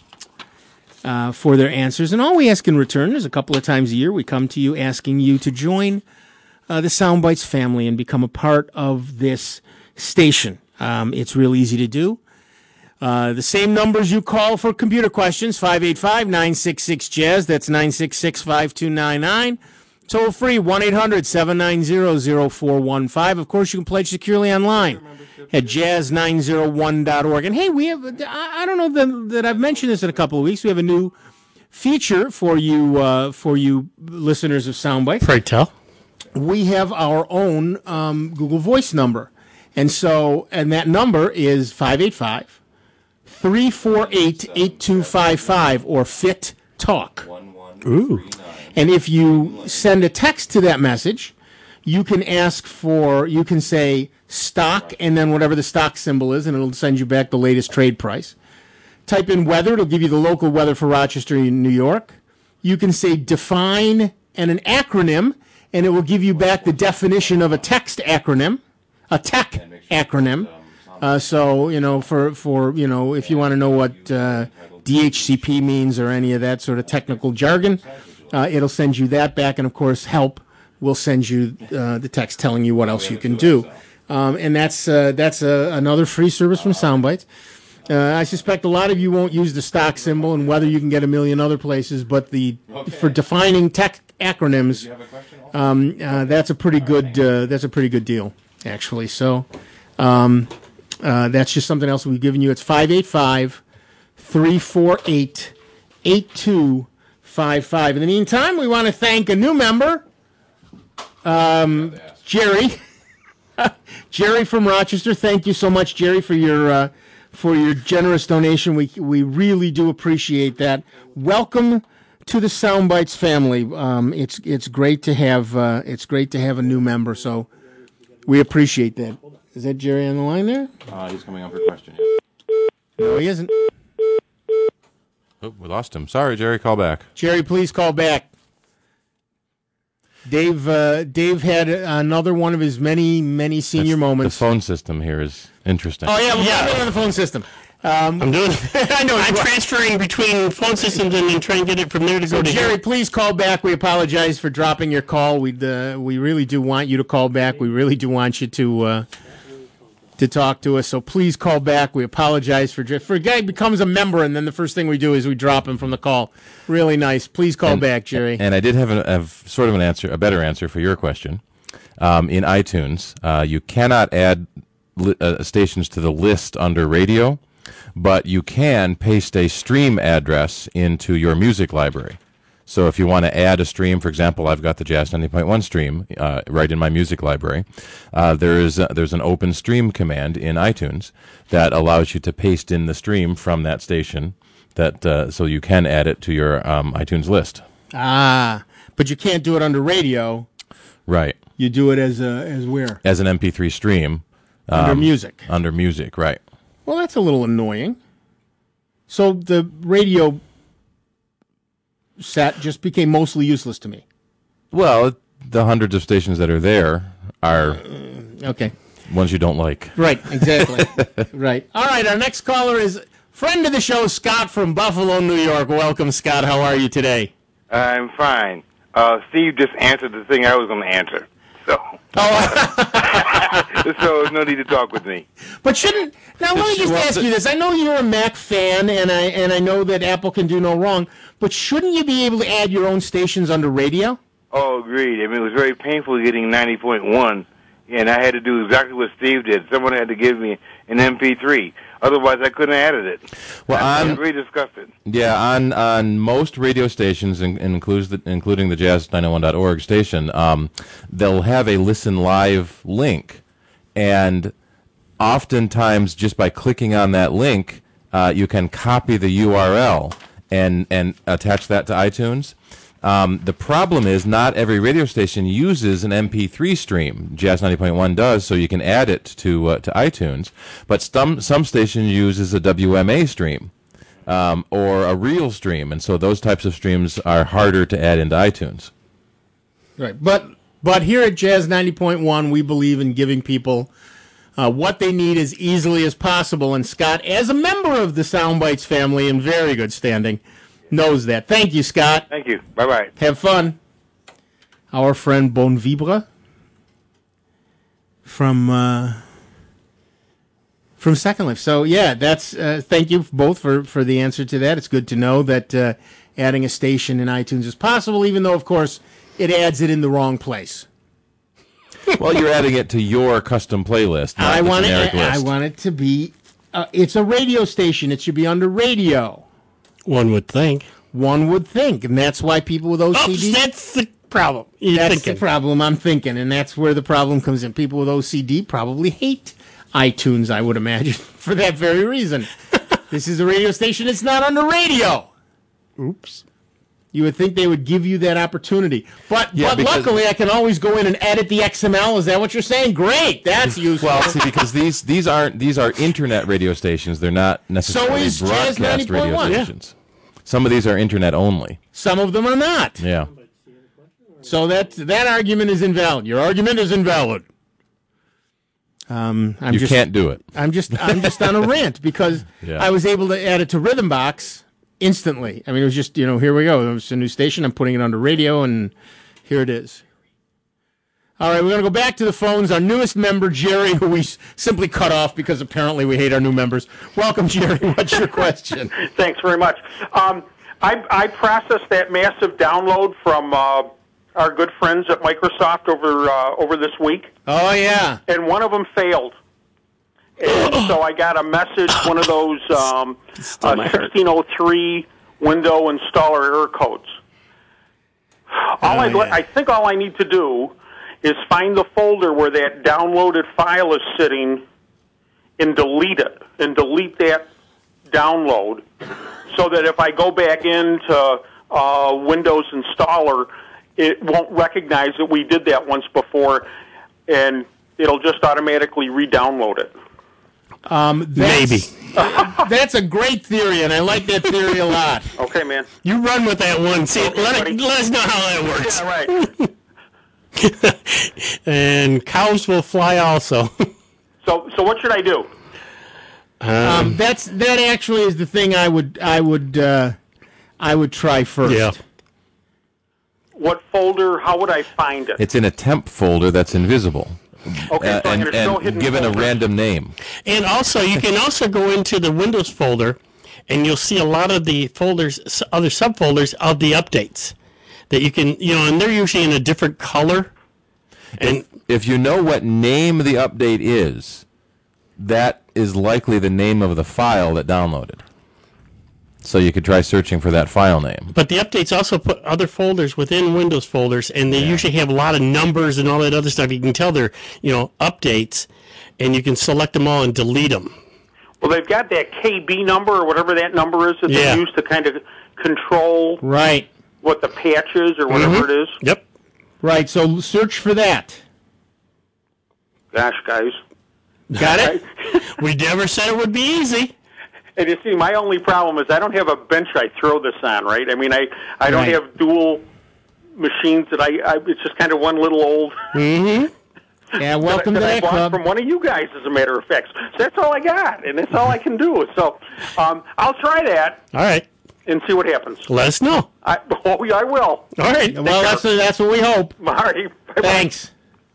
uh, for their answers. And all we ask in return is a couple of times a year we come to you asking you to join uh, the Soundbites family and become a part of this station. Um, it's real easy to do. Uh, the same numbers you call for computer questions, five eight five, nine six six, jazz. That's nine six six, five two nine nine. Toll free, one eight hundred, seven nine zero, zero four one five. Of course, you can pledge securely online at jazz nine oh one dot org. And hey, we have, I I don't know that, that I've mentioned this in a couple of weeks. We have a new feature for you, uh, for you listeners of Soundbites. Pray tell. We have our own um, Google Voice number. And so, and that number is five eight five, three four eight, eight two five five, or Fit Talk. Ooh. And if you send a text to that message, you can ask for, you can say stock and then whatever the stock symbol is, and it'll send you back the latest trade price. Type in weather, it'll give you the local weather for Rochester, New York. You can say define and an acronym, and it will give you back the definition of a text acronym, a tech acronym. Uh, so, you know, for, for, you know, if you want to know what uh, D H C P means or any of that sort of technical jargon, uh, it'll send you that back. And, of course, help will send you uh, the text telling you what else you can do. Um, and that's uh, that's uh, another free service from Soundbites. Uh, I suspect a lot of you won't use the stock symbol, and whether you can get a million other places, but the for defining tech acronyms, um, uh, that's a pretty good uh, that's a pretty good deal, actually. So um, uh, that's just something else we've given you. It's five eight five, three four eight, eight two five five. In the meantime, we want to thank a new member, um, Jerry. Jerry from Rochester. Thank you so much, Jerry, for your uh, for your generous donation. We we really do appreciate that. Welcome to the Soundbites family. Um, it's it's great to have uh, it's great to have a new member. So we appreciate that. Is that Jerry on the line there? Uh, he's coming up for a question. No, he isn't. Oh, we lost him. Sorry, Jerry. Call back. Jerry, please call back. Dave uh, Dave had another one of his many, many senior That's, moments. The phone system here is interesting. Oh, yeah, we're Yeah. yeah. on the phone system. Um, I'm doing. I know. I'm transferring between phone systems and then trying to get it from there to So, go to Jerry, here. please call back. We apologize for dropping your call. We uh, we really do want you to call back. We really do want you to uh, to talk to us. So please call back. We apologize for for a guy becomes a member and then the first thing we do is we drop him from the call. Really nice. Please call and, back, Jerry. And I did have, an, have sort of an answer, a better answer for your question. Um, in iTunes, uh, you cannot add li- uh, stations to the list under radio, but you can paste a stream address into your music library. So if you want to add a stream, for example, I've got the Jazz ninety point one stream uh, right in my music library. Uh, there is a, there's an open stream command in iTunes that allows you to paste in the stream from that station, that uh, so you can add it to your um, iTunes list. Ah, but you can't do it under radio. Right. You do it as a, as where? As an M P three stream. Under um, music. Under music, right. Well, that's a little annoying. So the radio set just became mostly useless to me. Well, the hundreds of stations that are there are Okay. ones you don't like. Right, exactly. Right. All right, our next caller is friend of the show, Scott from Buffalo, New York. Welcome, Scott. How are you today? I'm fine. Uh, Steve just answered the thing I was going to answer. So, Oh, so there's no need to talk with me. but shouldn't now? Let me just Well, ask the- you this. I know you're a Mac fan, and I and I know that Apple can do no wrong. But shouldn't you be able to add your own stations under radio? Oh, agreed. I mean, it was very painful getting ninety point one, and I had to do exactly what Steve did. Someone had to give me an M P three. Otherwise, I couldn't have added it. Well, I was on very disgusted. yeah, on on most radio stations, in, includes the, including the Jazz nine oh one dot org station, um, they'll have a listen live link, and oftentimes just by clicking on that link, uh, you can copy the U R L and and attach that to iTunes. Um, the problem is not every radio station uses an M P three stream. Jazz ninety point one does, so you can add it to uh, to iTunes. But some some stations uses a W M A stream um, or a real stream, and so those types of streams are harder to add into iTunes. Right. But but here at Jazz ninety point one, we believe in giving people uh, what they need as easily as possible. And Scott, as a member of the Soundbites family in very good standing, knows that. Thank you, Scott. Thank you. Bye-bye. Have fun. Our friend Bon Vibra from uh, from Second Life. So yeah, that's uh, thank you both for, for the answer to that. It's good to know that uh, adding a station in iTunes is possible, even though of course it adds it in the wrong place. Well, you're adding it to your custom playlist, not I the want generic it. list. I want it to be. Uh, it's a radio station. It should be under radio. One would think. One would think, and that's why people with O C D. Oops, that's the problem. You're That's thinking. the problem I'm thinking, and that's where the problem comes in. People with O C D probably hate iTunes, I would imagine, for that very reason. This is a radio station. It's not under radio. Oops. You would think they would give you that opportunity. But, Yeah, but because- luckily, I can always go in and edit the X M L. Is that what you're saying? Great. That's useful. Well, see, because these these aren't these are internet radio stations. They're not necessarily is Jazz broadcast radio ninety point one. Yeah. stations. Some of these are internet only. Some of them are not. Yeah. So that that argument is invalid. Your argument is invalid. Um, I'm You just, can't do it. I'm just I'm just on a rant because Yeah. I was able to add it to Rhythm Box instantly. I mean, it was just, you know, here we go. It's a new station. I'm putting it under radio, and here it is. All right, we're going to go back to the phones. Our newest member, Jerry, who we s- simply cut off because apparently we hate our new members. Welcome, Jerry. What's your question? Thanks very much. Um, I, I processed that massive download from uh, our good friends at Microsoft over uh, over this week, Oh, yeah. and one of them failed. And so I got a message, one of those um, uh, sixteen oh three window installer error codes. All I, yeah. I think all I need to do is find the folder where that downloaded file is sitting and delete it, and delete that download, so that if I go back into uh, Windows Installer, it won't recognize that we did that once before, and it'll just automatically re-download it. Um, that's, Maybe. That's a great theory, and I like that theory a lot. Okay, man. You run with that one. See, Okay, let, buddy. it, let us know how that works. Yeah, right. And cows will fly also. So, so what should I do? Um, that's that actually is the thing I would I would uh, I would try first. Yeah. What folder? How would I find it? It's in a temp folder that's invisible. Okay, Uh, so I'm and going to show and hidden given a folders. random name. And also, you can also go into the Windows folder, and you'll see a lot of the folders, s- other subfolders of the updates that you can, you know, and they're usually in a different color. And If you know what name the update is, that is likely the name of the file that downloaded. So you could try searching for that file name. but the updates also put other folders within Windows folders, and they usually have a lot of numbers and all that other stuff. You can tell they're, you know, updates, and you can select them all and delete them. Well, they've got that K B number or whatever that number is that Yeah. they use to kind of control Right, what the patch is or whatever Mm-hmm. it is. Yep. right. So search for that. Gosh, guys. Got it? We never said it would be easy. And you see, my only problem is I don't have a bench I throw this on, right? I mean, I, I don't Right. have dual machines that I, I it's just kind of one little old Mm-hmm. Yeah, welcome that, to that I that bought club. from one of you guys, as a matter of fact. So that's all I got, and that's all I can do. So um, I'll try that All right. and see what happens. Let us know. I, oh, yeah, I will. All right. Well, that's that's what we hope. All right. Bye-bye. Thanks.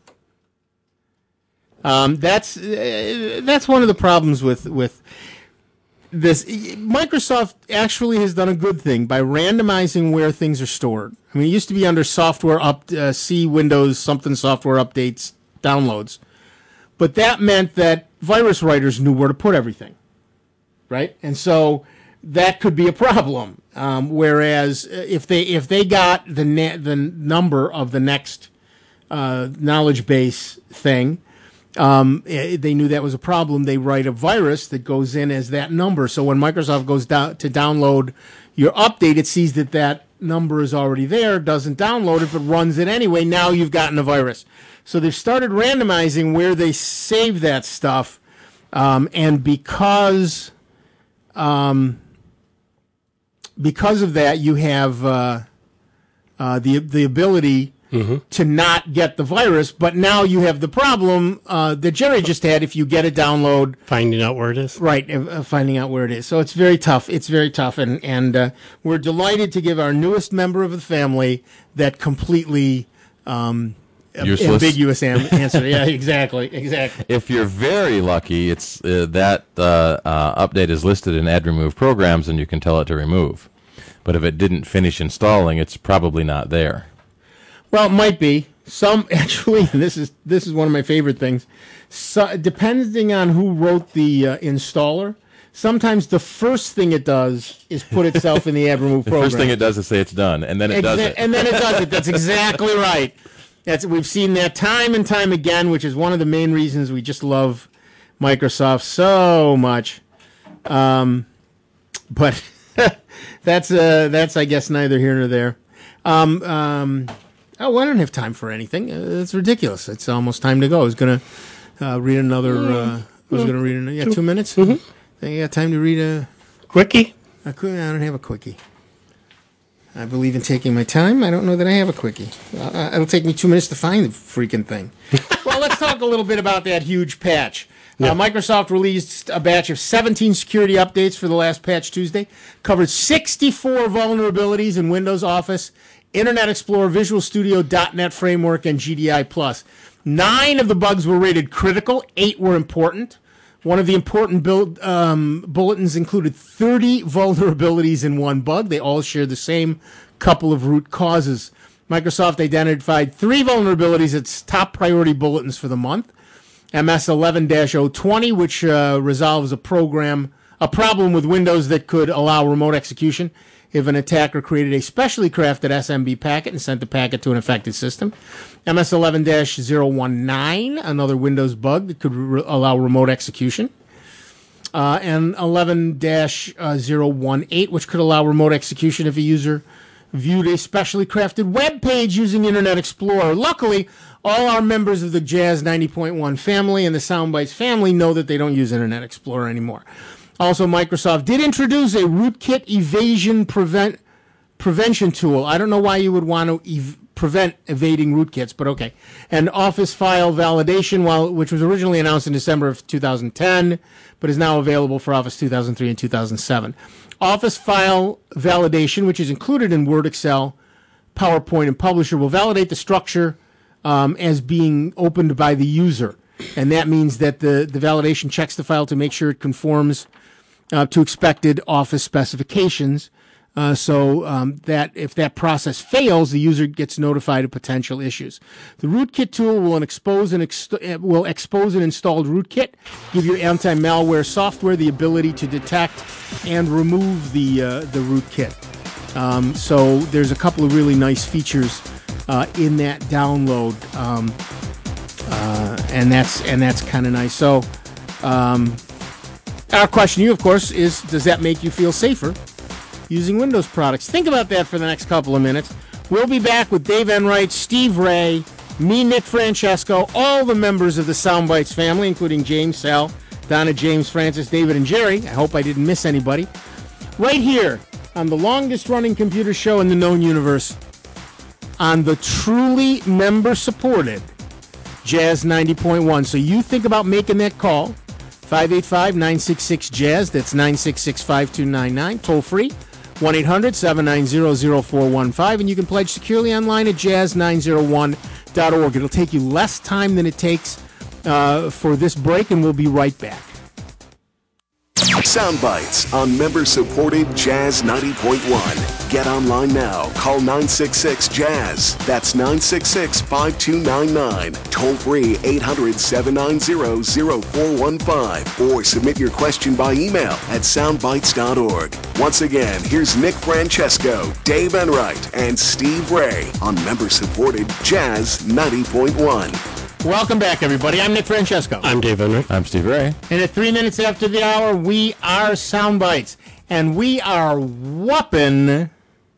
Um, that's uh, that's one of the problems with with this. Microsoft actually has done a good thing by randomizing where things are stored. I mean, it used to be under software up, uh, C Windows something software updates downloads, but that meant that virus writers knew where to put everything, right? And so that could be a problem. Um, whereas if they if they got the na- the number of the next uh, knowledge base thing, um, eh, they knew that was a problem. They write a virus that goes in as that number. So when Microsoft goes down to download your update, it sees that that number is already there, doesn't download it, but runs it anyway. Now you've gotten a virus. So they've started randomizing where they save that stuff, um, and because um, because of that, you have uh, uh, the the ability to not get the virus, but now you have the problem uh, that Jerry just had if you get a download. Finding out where it is. Right, uh, finding out where it is. So it's very tough. It's very tough, and and uh, we're delighted to give our newest member of the family that completely um, Useless. ambiguous am- answer. Yeah, exactly, exactly. If you're very lucky, it's uh, that uh, uh, update is listed in Add Remove Programs, and you can tell it to remove. But if it didn't finish installing, it's probably not there. Well, it might be. Some actually, this is this is one of my favorite things. So, depending on who wrote the uh, installer, sometimes the first thing it does is put itself in the Add Remove The program. first thing it does is say it's done, and then it does Exa- it. And then it does it. That's exactly right. That's we've seen that time and time again, which is one of the main reasons we just love Microsoft so much. Um, but that's uh, that's I guess neither here nor there. Um, um, oh, well, I don't have time for anything. Uh, it's ridiculous. It's almost time to go. I was gonna uh, read another. Uh, I was gonna read another. Yeah, two minutes. Mm-hmm. Think you got time to read a Quickie? a qu- I don't have a quickie. I believe in taking my time. I don't know that I have a quickie. Uh, it'll take me two minutes to find the freaking thing. Well, let's talk a little bit about that huge patch. Uh, Microsoft released a batch of seventeen security updates for the last patch Tuesday. Covered sixty-four vulnerabilities in Windows Office, Internet Explorer, Visual Studio, dot net Framework, and G D I plus. Nine of the bugs were rated critical. Eight were important. One of the important build, um, bulletins included thirty vulnerabilities in one bug. They all share the same couple of root causes. Microsoft identified three vulnerabilities as top priority bulletins for the month. M S eleven dash zero twenty, which uh, resolves a program, a problem with Windows that could allow remote execution if an attacker created a specially crafted S M B packet and sent the packet to an affected system. M S eleven dash zero nineteen, another Windows bug that could re- allow remote execution. Uh, and eleven dash zero eighteen, which could allow remote execution if a user viewed a specially crafted web page using Internet Explorer. Luckily, all our members of the Jazz ninety point one family and the Soundbites family know that they don't use Internet Explorer anymore. Also, Microsoft did introduce a rootkit evasion prevent prevention tool. I don't know why you would want to ev- prevent evading rootkits, but okay. And Office file validation, while which was originally announced in December of two thousand ten, but is now available for Office two thousand three and two thousand seven. Office file validation, which is included in Word, Excel, PowerPoint, and Publisher, will validate the structure um, as being opened by the user. And that means that the, the validation checks the file to make sure it conforms uh, to expected Office specifications. Uh, so um, that if that process fails, the user gets notified of potential issues. The rootkit tool will expose an ex- will expose an installed rootkit, give your anti-malware software the ability to detect and remove the uh, the rootkit. Um, so there's a couple of really nice features uh, in that download, um, uh, and that's and that's kind of nice. So um, our question to you, of course, is: does that make you feel safer using Windows products? Think about that for the next couple of minutes. We'll be back with Dave Enright, Steve Ray, me, Nick Francesco, all the members of the Soundbites family, including James, Sal, Donna, James, Francis, David, and Jerry. I hope I didn't miss anybody. Right here on the longest-running computer show in the known universe, on the truly member-supported Jazz ninety point one. So you think about making that call. five eight five, nine six six, Jazz. That's nine six six, five two nine nine. Toll free, one eight hundred, seven nine zero, zero four one five. And you can pledge securely online at jazz nine oh one dot org. It'll take you less time than it takes uh, for this break, and we'll be right back. Soundbites on member-supported Jazz ninety point one. Get online now. Call nine six six, Jazz. That's nine six six, five two nine nine. Toll free, eight hundred, seven nine zero, zero four one five. Or submit your question by email at soundbites dot org. Once again, here's Nick Francesco, Dave Enright, and Steve Ray on member-supported Jazz ninety point one. Welcome back, everybody. I'm Nick Francesco. I'm Dave Enright. I'm Steve Ray. And at three minutes after the hour, we are Soundbites. And we are whopping,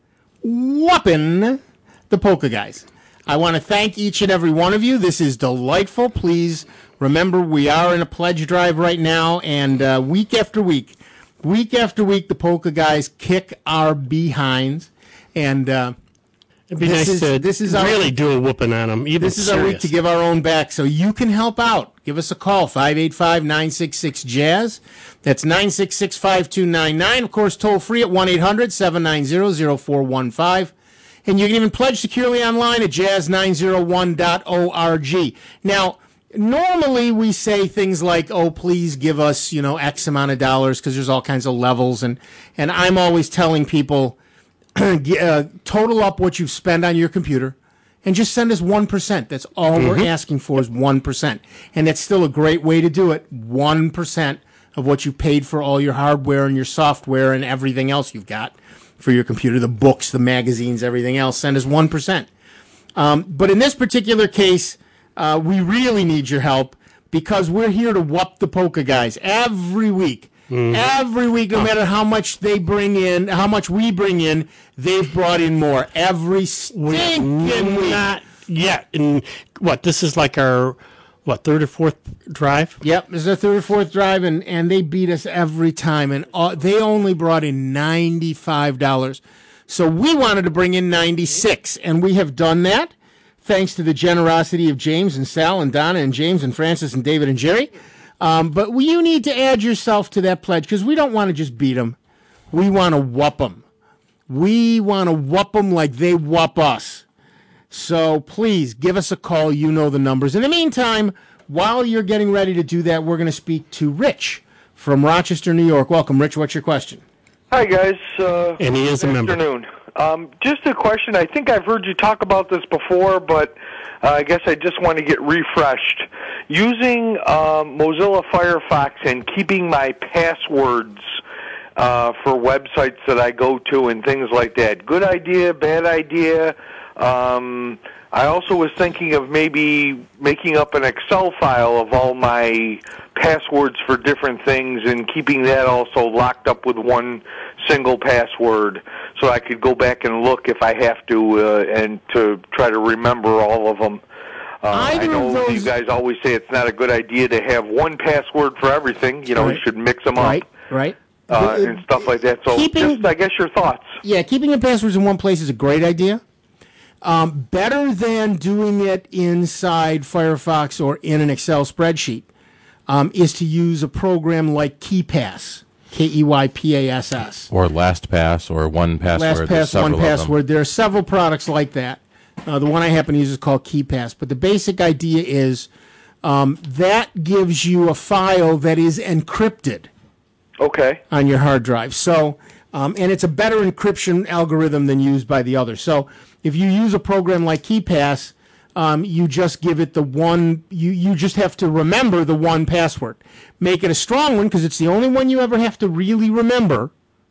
whopping the Polka Guys. I want to thank each and every one of you. This is delightful. Please remember, we are in a pledge drive right now. And uh, week after week, week after week, the Polka Guys kick our behinds. And uh, it'd be this nice is, to this is really our, do a whooping on them. Even this is serious. our week to give our own back. So you can help out. Give us a call, five eight five, nine six six, Jazz. That's nine six six, five two nine nine. Of course, toll free at one eight hundred, seven nine zero, zero four one five. And you can even pledge securely online at jazz nine oh one dot org. Now, normally we say things like, oh, please give us, you know, X amount of dollars, because there's all kinds of levels. And, and I'm always telling people, uh, total up what you've spent on your computer and just send us one percent. That's all mm-hmm. we're asking for is one percent. And that's still a great way to do it. one percent of what you paid for all your hardware and your software and everything else you've got for your computer, the books, the magazines, everything else. Send us one percent. Um, but in this particular case, uh, we really need your help because we're here to whoop the Polka Guys every week. Mm-hmm. Every week, no matter how much they bring in, how much we bring in, they've brought in more. Every stinking week. Not yet. And what, this is like our, what, third or fourth drive? Yep, this is our third or fourth drive, and, and they beat us every time. And all, they only brought in ninety-five dollars. So we wanted to bring in ninety-six, and we have done that, thanks to the generosity of James and Sal and Donna and James and Francis and David and Jerry. Um, but you need to add yourself to that pledge because we don't want to just beat them. We want to whoop them. We want to whoop them like they whoop us. So please give us a call. You know the numbers. In the meantime, while you're getting ready to do that, we're going to speak to Rich from Rochester, New York. Welcome, Rich. What's your question? Hi, guys. Uh, and he is a member. Good afternoon. Um, just a question. I think I've heard you talk about this before, but uh, I guess I just want to get refreshed. Using um, Mozilla Firefox and keeping my passwords uh, for websites that I go to and things like that. Good idea, bad idea? Um, I also was thinking of maybe making up an Excel file of all my passwords for different things and keeping that also locked up with one single password, so I could go back and look if I have to, uh, and to try to remember all of them. Uh, I know those... you guys always say it's not a good idea to have one password for everything. You know, right. You should mix them up. Right, right. Uh, and stuff like that. So, keeping, just, I guess, your thoughts. Yeah, keeping your passwords in one place is a great idea. Um, better than doing it inside Firefox or in an Excel spreadsheet um, is to use a program like KeyPass, K E Y P A S S. Or LastPass or one password. LastPass, one password. There are several products like that. Uh, the one I happen to use is called KeyPass. But the basic idea is um, that gives you a file that is encrypted. Okay. On your hard drive. So, um, and it's a better encryption algorithm than used by the others. So, if you use a program like KeyPass, um, you just give it the one, you, you just have to remember the one password. Make it a strong one because it's the only one you ever have to really remember.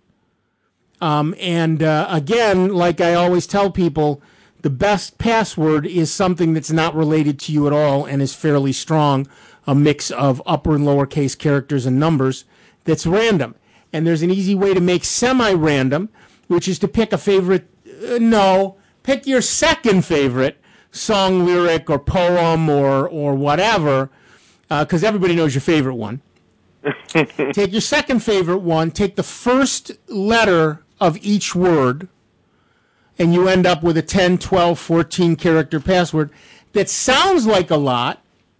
Um, and uh, again, like I always tell people, the best password is something that's not related to you at all and is fairly strong, a mix of upper and lowercase characters and numbers that's random. And there's an easy way to make semi-random, which is to pick a favorite, uh, no, pick your second favorite song, lyric, or poem, or or whatever, because uh, everybody knows your favorite one. Take your second favorite one, take the first letter of each word, and you end up with a ten, twelve, fourteen character password that sounds like a lot,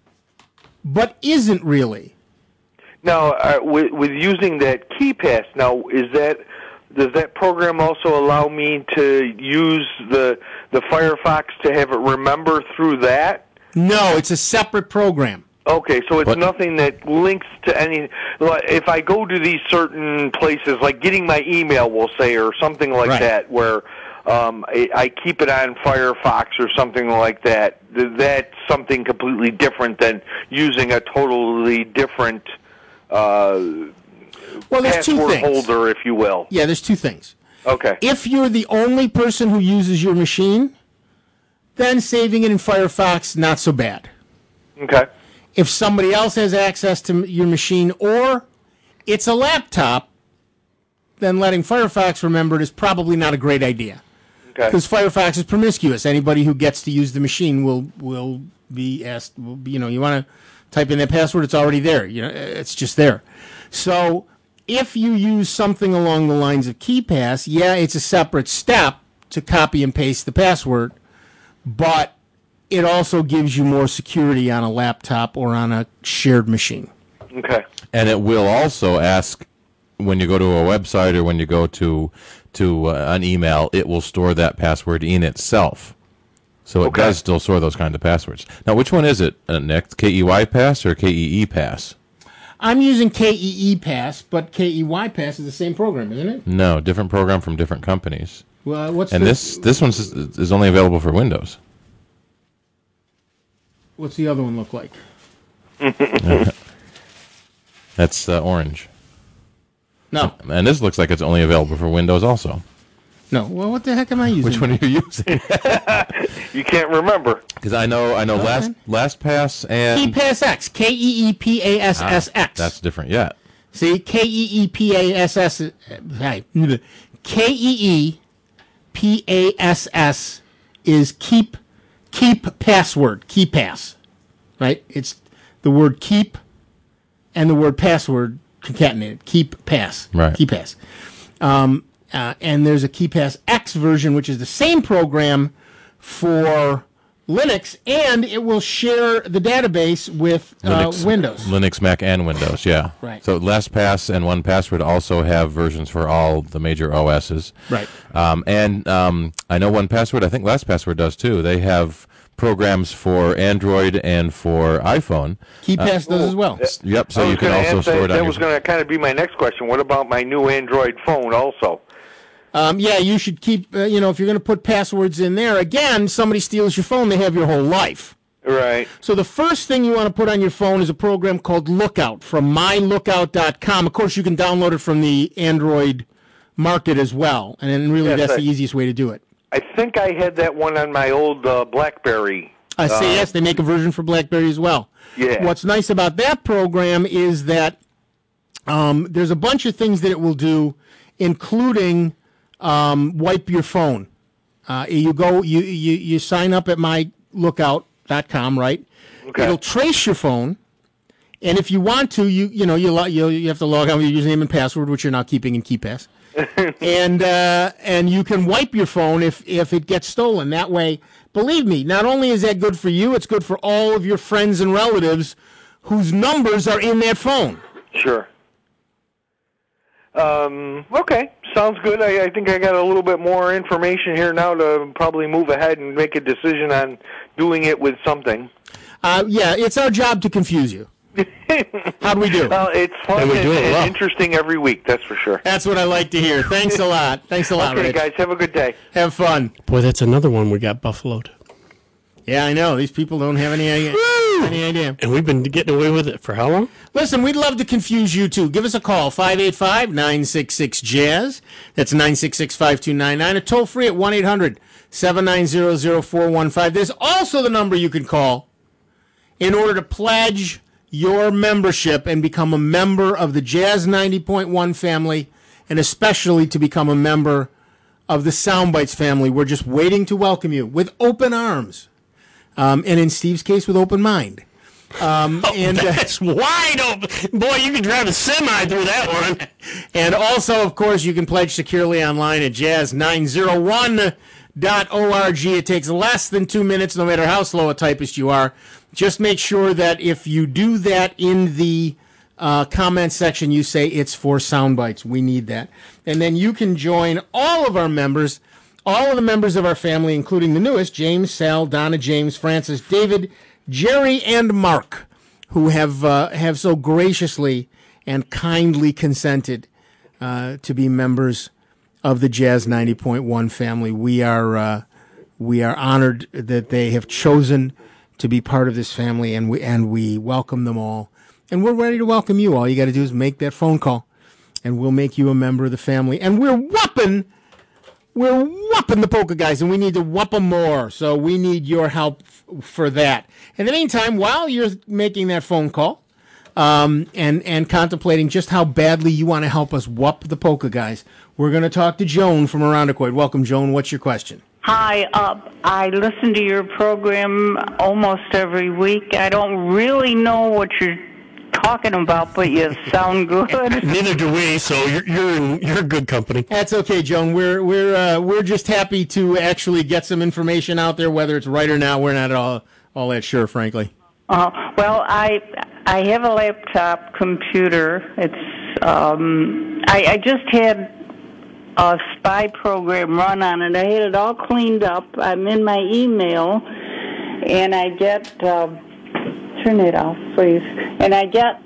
but isn't really. Now, uh, with, with using that KeyPass, now, is that... does that program also allow me to use the the Firefox to have it remember through that? No, it's a separate program. Okay, so it's what? Nothing that links to any... If I go to these certain places, like getting my email, we'll say, or something like right. that, where um, I, I keep it on Firefox or something like that, that's something completely different than using a totally different... Uh, Well, there's two things. Holder, if you will. Yeah, there's two things. Okay. If you're the only person who uses your machine, then saving it in Firefox, not so bad. Okay. If somebody else has access to your machine or it's a laptop, then letting Firefox remember it is probably not a great idea. Okay. Because Firefox is promiscuous. Anybody who gets to use the machine will will be asked, will be, you know, you want to type in that password, it's already there. You know, it's just there. So if you use something along the lines of KeyPass, yeah, it's a separate step to copy and paste the password, but it also gives you more security on a laptop or on a shared machine. Okay. And it will also ask when you go to a website or when you go to to uh, an email, it will store that password in itself. So it okay. does still store those kind of passwords. Now, which one is it, uh, Nick? K E Y Pass or K E E Pass? I'm using K E E Pass, but K E Y Pass is the same program, isn't it? No, different program from different companies. Well, what's and the, this this one is only available for Windows. What's the other one look like? That's uh, orange. No. And this looks like it's only available for Windows also. No. Well, what the heck am I using? Which one are you using? You can't remember. Because I know I know last LastPass and KeyPass X. K E E P A S S X. Ah, that's different yet. See, K E E P A S S. Hey, K E E P A S S is keep keep password, KeyPass. Right? It's the word keep and the word password concatenated. Keep pass. Right. KeyPass. Um, uh, and there's a KeyPass X version, which is the same program for Linux, and it will share the database with uh, Linux, Windows. Linux, Mac, and Windows, yeah. Right. So LastPass and one Password also have versions for all the major O Ss. Right. Um, and um, I know one Password, I think LastPassword does too. They have programs for Android and for iPhone. KeyPass uh, does as well. Yep, so you can also store it that, on That was going to kind of be my next question. What about my new Android phone also? Um, yeah, you should keep, uh, you know, if you're going to put passwords in there, again, somebody steals your phone, they have your whole life. Right. So the first thing you want to put on your phone is a program called Lookout from my lookout dot com. Of course, you can download it from the Android market as well, and really yes, that's I, the easiest way to do it. I think I had that one on my old uh, BlackBerry. I say uh, yes, they make a version for BlackBerry as well. Yeah. What's nice about that program is that um, there's a bunch of things that it will do, including um, wipe your phone. Uh, you go, you, you, you sign up at my lookout dot com, right? Okay. It'll trace your phone, and if you want to, you you know you lo- you, you have to log on with your username and password, which you're now keeping in KeyPass, and uh, and you can wipe your phone if if it gets stolen. That way, believe me, not only is that good for you, it's good for all of your friends and relatives whose numbers are in that phone. Sure. Um, okay, sounds good. I, I think I got a little bit more information here now to probably move ahead and make a decision on doing it with something. Uh, yeah, it's our job to confuse you. How do we do? Well, it's fun And and, we do it and well. interesting every week, that's for sure. That's what I like to hear. Thanks a lot. Thanks a lot, Okay, Rich. guys, have a good day. Have fun. Boy, that's another one we got buffaloed. Yeah, I know. These people don't have any idea. Any idea. And we've been getting away with it for how long? Listen, we'd love to confuse you, too. Give us a call, five eight five, nine six six, jazz. That's nine six six, five two nine nine. Or toll free at one eight hundred, seven nine zero, zero four one five. There's also the number you can call in order to pledge your membership and become a member of the Jazz ninety point one family, and especially to become a member of the Soundbites family. We're just waiting to welcome you with open arms. Um, and in Steve's case, with open mind. Um, Oh, and, uh, that's wide open. Boy, you can drive a semi through that one. and also, of course, you can pledge securely online at jazz nine oh one dot org. It takes less than two minutes, no matter how slow a typist you are. Just make sure that if you do that in the uh, comment section, you say it's for Soundbites. We need that. And then you can join all of our members, all of the members of our family, including the newest, James, Sal, Donna, James, Francis, David, Jerry, and Mark, who have uh, have so graciously and kindly consented uh, to be members of the Jazz ninety point one family. We are uh, we are honored that they have chosen to be part of this family, and we and we welcome them all. And we're ready to welcome you. All you got to do is make that phone call, and we'll make you a member of the family. And we're whopping, we're whopping the polka guys, and we need to whoop them more. So we need your help f- for that. In the meantime, while you're making that phone call, um, and and contemplating just how badly you want to help us whoop the polka guys, we're going to talk to Joan from Irondequoit. Welcome, Joan. What's your question? Hi, uh, I listen to your program almost every week. I don't really know what you're talking about, but you sound good. Neither do we, so you're you're in, you're good company. That's okay, Joan. We're we're uh, we're just happy to actually get some information out there, whether it's right or not. We're not all all that sure, frankly. Uh, well, I I have a laptop computer. It's um, I, I just had a spy program run on it. I had it all cleaned up. I'm in my email, and I get uh, turn it off, please. And I get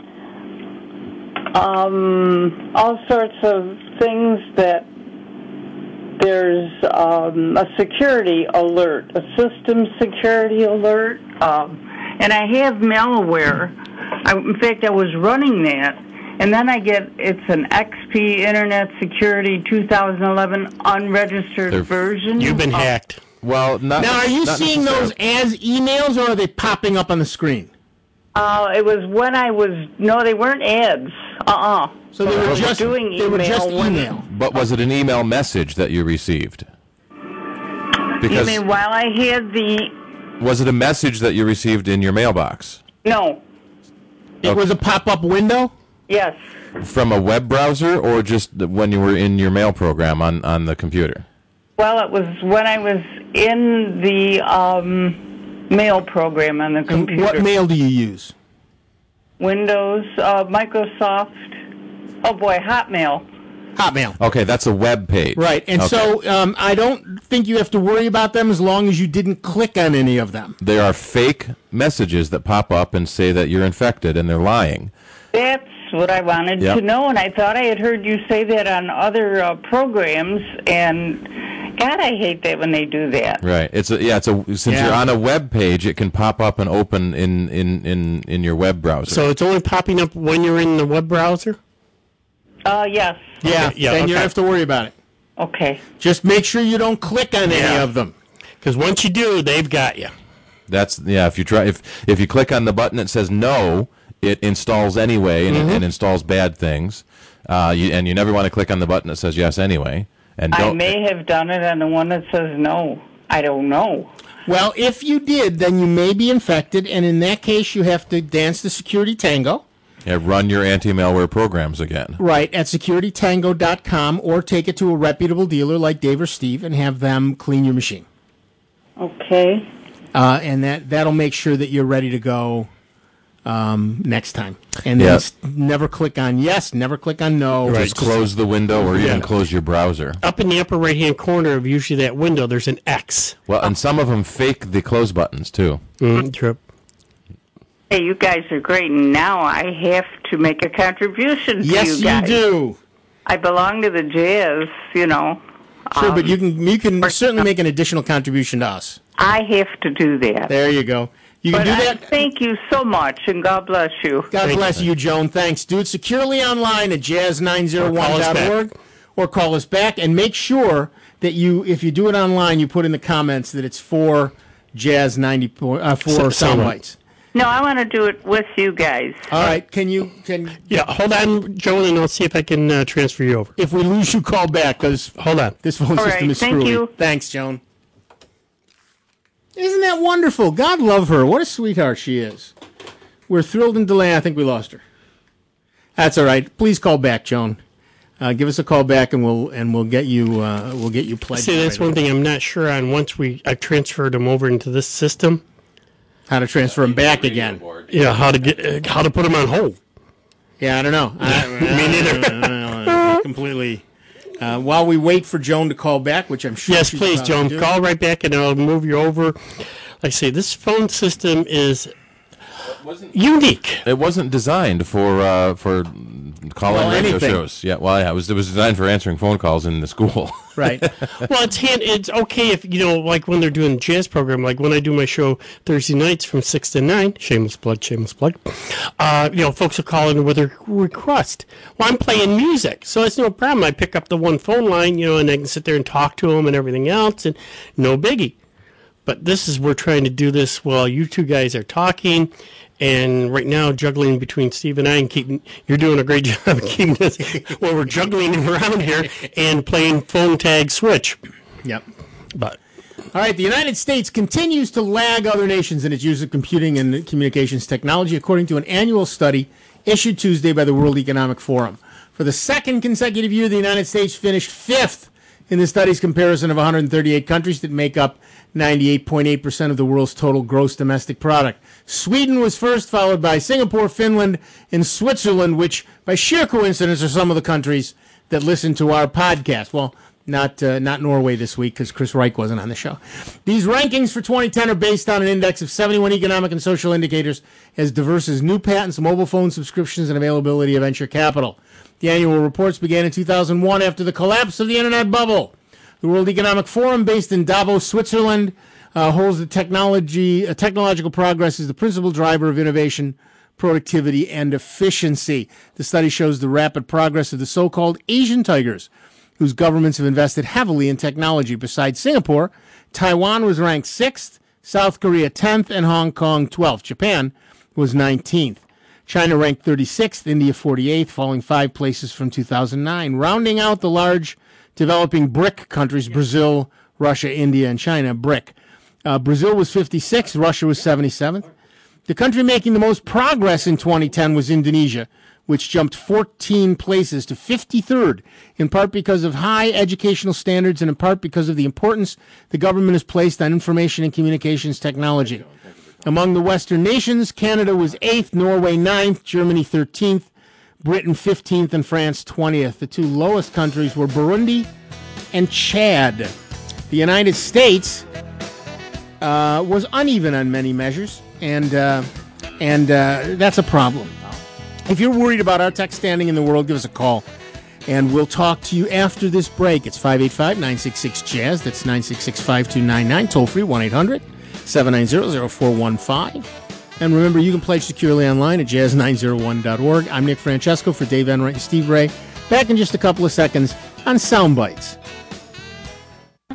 um, all sorts of things that there's um, a security alert, a system security alert, um, and I have malware. I, in fact, I was running that. And then I get, it's an X P Internet Security two thousand eleven unregistered They're- version. You've been of- hacked. Well, not Now, are you not seeing those necessarily. as emails, or are they popping up on the screen? Uh, it was when I was, no, they weren't ads. Uh-uh. So they were I was just doing they were email just when- email. But was it an email message that you received? You Because mean while I had the, was it a message that you received in your mailbox no, It was a pop-up window. yes. from a web browser, or just the- when you were in your mail program on, on the computer? Well, it was when I was in the um, mail program on the And computer. what mail do you use? Windows, uh, Microsoft, oh boy, Hotmail. Hotmail. Okay, that's a web page. Right, and Okay. so um, I don't think you have to worry about them as long as you didn't click on any of them. There are fake messages that pop up and say that you're infected, and they're lying. That's what I wanted Yep. to know, and I thought I had heard you say that on other uh, programs, and God, I hate that when they do that. Right. It's a yeah. It's a since Yeah. you're on a web page, it can pop up and open in in in, in your web browser. So it's only popping up when you're in the web browser? Uh, yes. Yeah, Okay, yeah, then you okay. don't have to worry about it. Okay. Just make sure you don't click on any Yeah. of them. Because once you do, they've got you. That's yeah. If you try if if you click on the button that says no, it installs anyway and, Mm-hmm. and installs bad things. uh, you, and you never want to click on the button that says yes anyway. And I don't, may have done it on the one that says no. I don't know. Well, if you did, then you may be infected, and in that case, you have to dance the security tango. Yeah, run your anti-malware programs again. Right, at security tango dot com, or take it to a reputable dealer like Dave or Steve and have them clean your machine. Okay. Uh, and that, that'll make sure that you're ready to go um, next time. And then Yeah. s- never click on yes, never click on no. Just close the window or even close your browser. Up in the upper right-hand corner of usually that window, there's an X. Well, and some of them fake the close buttons, too. Mm, true. Hey, you guys are great, and now I have to make a contribution to Yes, you you guys. do. I belong to the jazz, you know. Sure, Um, but you can you can certainly make an additional contribution to us. I have to do that. There you go. You can but do I that. thank you so much, and God bless you. God bless you, Joan. Thanks. Do it securely online at jazz nine oh one dot org or call us back, and make sure that you, if you do it online, you put in the comments that it's for Jazz ninety uh, for Soundbites. No, I want to do it with you guys. All right, can you can Yeah, hold on, Joan, and I'll see if I can uh, transfer you over. if we lose you, call back because Hold on. this phone All system right, is thank screwy. you. Thanks, Joan. Isn't that wonderful? God love her. What a sweetheart she is. We're thrilled and delighted. I think we lost her. That's all right. Please call back, Joan. Uh, give us a call back, and we'll and we'll get you uh, we'll get you pledged. See, that's right one thing I'm not sure on. Once we I transferred them over into this system, how to transfer them back again. yeah, how to get uh, how to put them on hold. Yeah, I don't know. I, Me neither. Completely. Uh, while we wait for Joan to call back, which I'm sure Yes, she's please, about Joan. to do. Call right back, and I'll move you over. Like I say, this phone system is unique. It wasn't designed for uh, for call-in Well, radio anything. shows. Yeah, well, yeah, it was it was designed for answering phone calls in the school. Right. Well, it's hand, it's okay if you know, like when they're doing the jazz program, like when I do my show Thursday nights from six to nine. Shameless plug, shameless plug. Uh, you know, folks will call in with a request. Well, I'm playing music, so it's no problem. I pick up the one phone line, you know, and I can sit there and talk to them and everything else, and no biggie. But this is we're trying to do this while you two guys are talking. And right now, juggling between Steve and I, and keeping you're doing a great job of keeping this while we're juggling around here and playing phone tag switch. Yep. But All right, the United States continues to lag other nations in its use of computing and communications technology, according to an annual study issued Tuesday by the World Economic Forum. For the second consecutive year, the United States finished fifth in the study's comparison of one hundred thirty-eight countries that make up ninety-eight point eight percent of the world's total gross domestic product. Sweden was first, followed by Singapore, Finland, and Switzerland, which, by sheer coincidence, are some of the countries that listen to our podcast. Well, not uh, not Norway this week because Chris Reich wasn't on the show. These rankings for twenty ten are based on an index of seventy-one economic and social indicators as diverse as new patents, mobile phone subscriptions, and availability of venture capital. The annual reports began in two thousand one after the collapse of the internet bubble. The World Economic Forum, based in Davos, Switzerland, uh, holds that technology, uh, technological progress is the principal driver of innovation, productivity, and efficiency. The study shows the rapid progress of the so-called Asian tigers, whose governments have invested heavily in technology. Besides Singapore, Taiwan was ranked sixth, South Korea tenth, and Hong Kong twelfth. Japan was nineteenth. China ranked thirty-sixth, India forty-eighth, falling five places from two thousand nine. Rounding out the large developing BRIC countries, Brazil, Russia, India, and China, BRIC. Uh, Brazil was fifty-sixth, Russia was seventy-seventh. The country making the most progress in twenty ten was Indonesia, which jumped fourteen places to fifty-third, in part because of high educational standards and in part because of the importance the government has placed on information and communications technology. Among the Western nations, Canada was eighth, Norway ninth, Germany thirteenth, Britain fifteenth, and France twentieth. The two lowest countries were Burundi and Chad. The United States uh, was uneven on many measures, and uh, and uh, that's a problem. If you're worried about our tech standing in the world, give us a call, and we'll talk to you after this break. It's five eight five, nine six six, jazz. That's nine six six, five two nine nine. Toll free, one eight hundred, seven nine zero, zero four one five. And remember, you can pledge securely online at jazz nine oh one dot org. I'm Nick Francesco for Dave Enright and Steve Ray. Back in just a couple of seconds on Soundbites.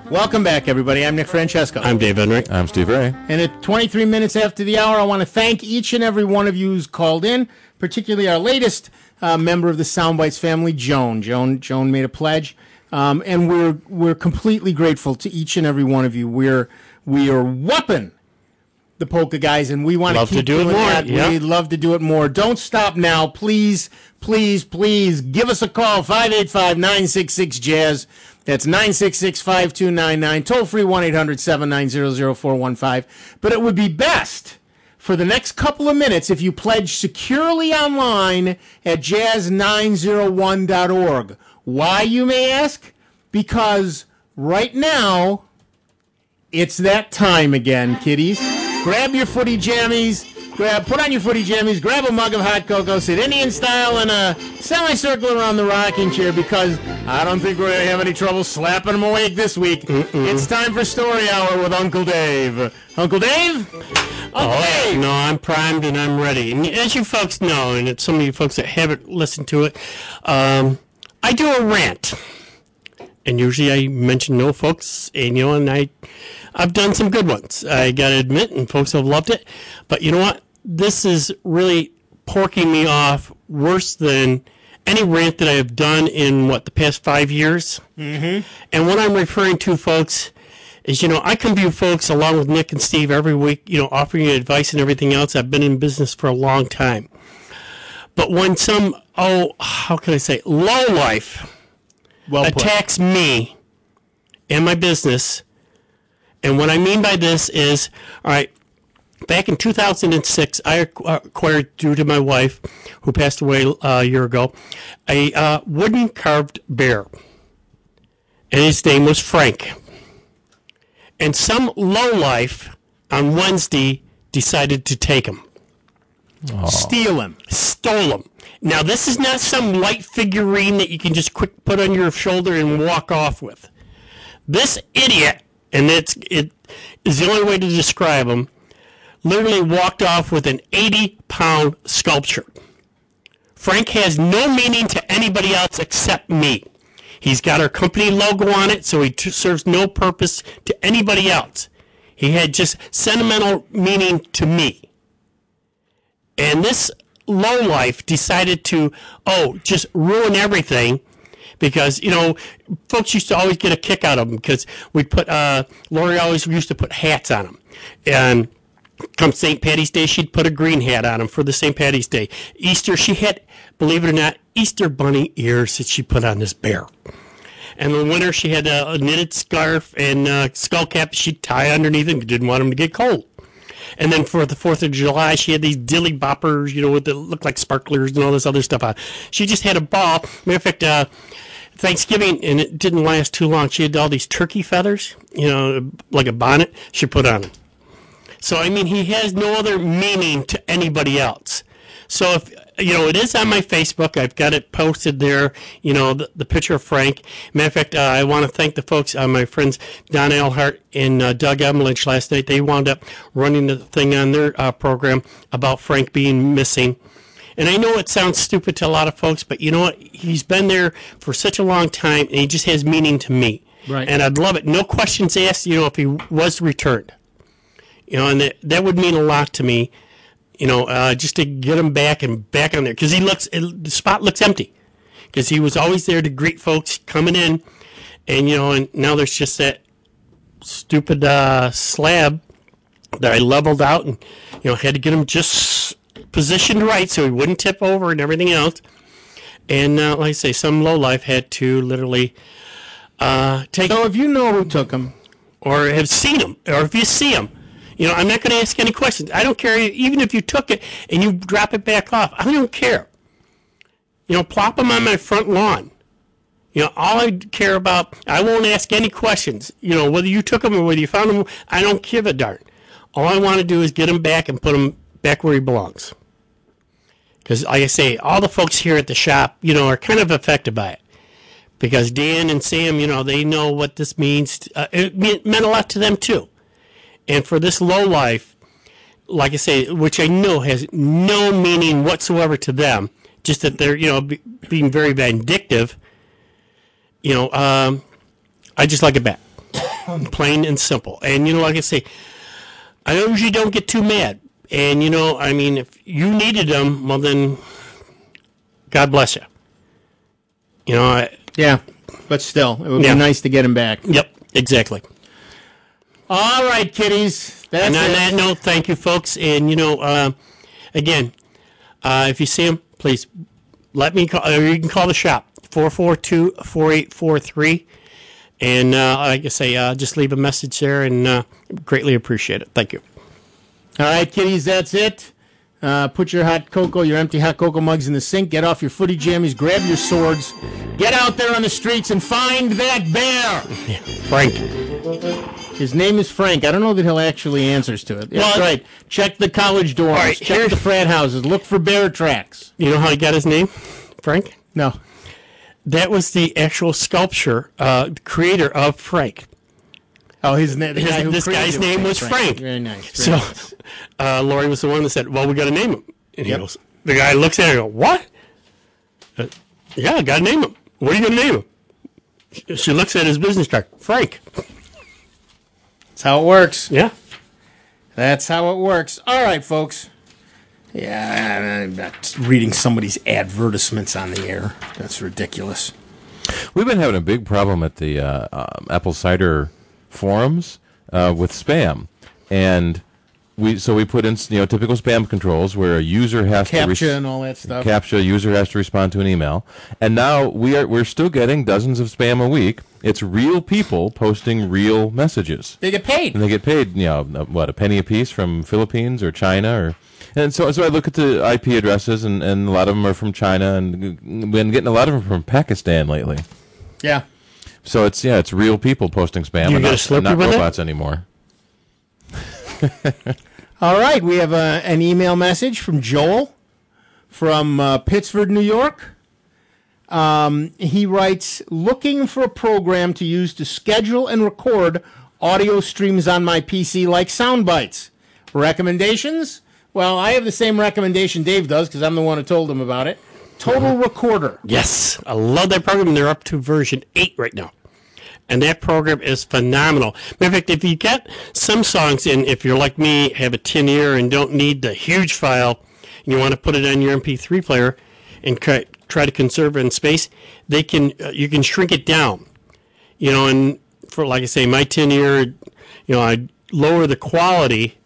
Welcome back, everybody. I'm Nick Francesco. I'm Dave Enright. I'm Steve Ray. And at twenty-three minutes after the hour, I want to thank each and every one of you who's called in, particularly our latest uh, member of the Soundbites family, Joan. Joan Joan made a pledge, um, and we're we're completely grateful to each and every one of you. We're we are whooping the polka guys, and we want Love to keep to do it doing more, that. yeah. We'd love to do it more. Don't stop now, please, please, please. Give us a call, five eight five, nine six six, jazz. That's nine six six, five two nine nine. Toll free one eight hundred, seven nine zero, zero four one five. But it would be best for the next couple of minutes if you pledge securely online at jazz nine oh one dot org. Why, you may ask? Because right now, it's that time again, kiddies. Grab your footy jammies. Grab, put on your footy jammies, grab a mug of hot cocoa, sit Indian style in a semicircle around the rocking chair, because I don't think we're going to have any trouble slapping them awake this week. Mm-mm. It's time for Story Hour with Uncle Dave. Uncle Dave? Uncle oh, Dave! No, I'm primed and I'm ready. And as you folks know, and it's some of you folks that haven't listened to it, um, I do a rant. And usually I mention no folks, and you know, and I, I've done some good ones. I got to admit, and folks have loved it. But you know what? This is really porking me off worse than any rant that I have done in, what, the past five years. Mm-hmm. And what I'm referring to, folks, is, you know, I come to you folks along with Nick and Steve every week, you know, offering you advice and everything else. I've been in business for a long time. But when some, oh, how can I say, low life well attacks me and my business, and what I mean by this is, all right, back in two thousand six, I acquired, due to my wife, who passed away uh, a year ago, a uh, wooden carved bear. And his name was Frank. And some lowlife on Wednesday decided to take him. Oh. Steal him. Stole him. Now, this is not some light figurine that you can just quick put on your shoulder and walk off with. This idiot, and it's, it is the only way to describe him, literally walked off with an eighty-pound sculpture. Frank has no meaning to anybody else except me. He's got our company logo on it, so he t- serves no purpose to anybody else. He had just sentimental meaning to me. And this lowlife decided to, oh, just ruin everything. Because, you know, folks used to always get a kick out of them, because we'd put, uh, Lori always used to put hats on them. And come Saint Patty's Day, she'd put a green hat on him for the Saint Patty's Day. Easter, she had, believe it or not, Easter bunny ears that she put on this bear. And in the winter, she had a, a knitted scarf and a skull cap she'd tie underneath him. Didn't want him to get cold. And then for the fourth of July, she had these dilly boppers, you know, with that looked like sparklers and all this other stuff on. She just had a ball. Matter of fact, uh, Thanksgiving, and it didn't last too long, she had all these turkey feathers, you know, like a bonnet, she put on him. So, I mean, he has no other meaning to anybody else. So, if, you know, it is on my Facebook. I've got it posted there, you know, the, the picture of Frank. Matter of fact, uh, I want to thank the folks, uh, my friends Don Elhart and uh, Doug Emlich last night. They wound up running the thing on their uh, program about Frank being missing. And I know it sounds stupid to a lot of folks, but you know what? He's been there for such a long time, and he just has meaning to me. Right. And I'd love it. No questions asked, you know, if he was returned. You know, and that, that would mean a lot to me, you know, uh, just to get him back and back on there. Because he looks, it, the spot looks empty. Because he was always there to greet folks coming in. And, you know, and now there's just that stupid uh, slab that I leveled out and, you know, had to get him just positioned right so he wouldn't tip over and everything else. And, uh, like I say, some lowlife had to literally uh, take... So if you know who took him... Or have seen him, or if you see him, you know, I'm not going to ask any questions. I don't care, even if you took it and you drop it back off. I don't care. You know, plop them on my front lawn. You know, all I care about, I won't ask any questions. You know, whether you took them or whether you found them, I don't give a darn. All I want to do is get him back and put him back where he belongs. Because, like I say, all the folks here at the shop, you know, are kind of affected by it. Because Dan and Sam, you know, they know what this means. Uh, it meant a lot to them, too. And for this low life, like I say, which I know has no meaning whatsoever to them, just that they're, you know, be, being very vindictive, you know, um, I just like it back. Plain and simple. And, you know, like I say, I usually don't get too mad. And, you know, I mean, if you needed them, well, then God bless you. You know, I, Yeah, but still, it would Yeah. be nice to get him back. Yep, exactly. All right, kiddies. That's And on it. that note, thank you, folks. And, you know, uh, again, uh, if you see them, please let me call, or you can call the shop, four four two, four eight four three. And uh, like I say, uh, just leave a message there, and uh, greatly appreciate it. Thank you. All right, kiddies, that's it. Uh, put your hot cocoa, your empty hot cocoa mugs in the sink. Get off your footy jammies. Grab your swords. Get out there on the streets and find that bear. Frank. His name is Frank. I don't know that he'll actually answers to it. That's Well, right. Check the college dorms. right, Check here- the frat houses. Look for bear tracks. You know how he got his name, Frank? No. That was the actual sculpture, uh, creator of Frank. Oh, his, na- the His- guy who this created guy's it name was Frank. Very nice. So, Very nice. uh, Lori was the one that said, well, we got to name him. And he Yep. goes, the guy looks at her and goes, what? Uh, yeah, got to name him. What are you going to name him? She- She looks at his business card. Frank. That's how it works. Yeah. That's how it works. All right, folks. Yeah, I'm not reading somebody's advertisements on the air. That's ridiculous. We've been having a big problem at the uh, um, Apple Cider forums uh, with spam, and we so we put in you know typical spam controls where a user has to CAPTCHA res- and all that stuff. CAPTCHA user has to respond to an email, and now we are we're still getting dozens of spam a week. It's real people posting real messages. They get paid. And they get paid, you know, what, a penny a piece from Philippines or China, or and so so I look at the I P addresses, and, and a lot of them are from China, and been getting a lot of them from Pakistan lately. Yeah. So it's yeah, it's real people posting spam, You and get a not, Slurpee not with it? robots anymore. All right, we have a, an email message from Joel from uh, Pittsford, New York. Um, he writes, looking for a program to use to schedule and record audio streams on my P C like Soundbites. Recommendations? Well, I have the same recommendation Dave does because I'm the one who told him about it. Total Recorder. Yes, I love that program. They're up to version eight right now. And that program is phenomenal. Matter of fact, if you get some songs in, if you're like me, have a tin ear and don't need the huge file, and you want to put it on your M P three player and try, try to conserve it in space, they can uh, you can shrink it down. You know, and for like I say, my tin ear, you know, I lower the quality,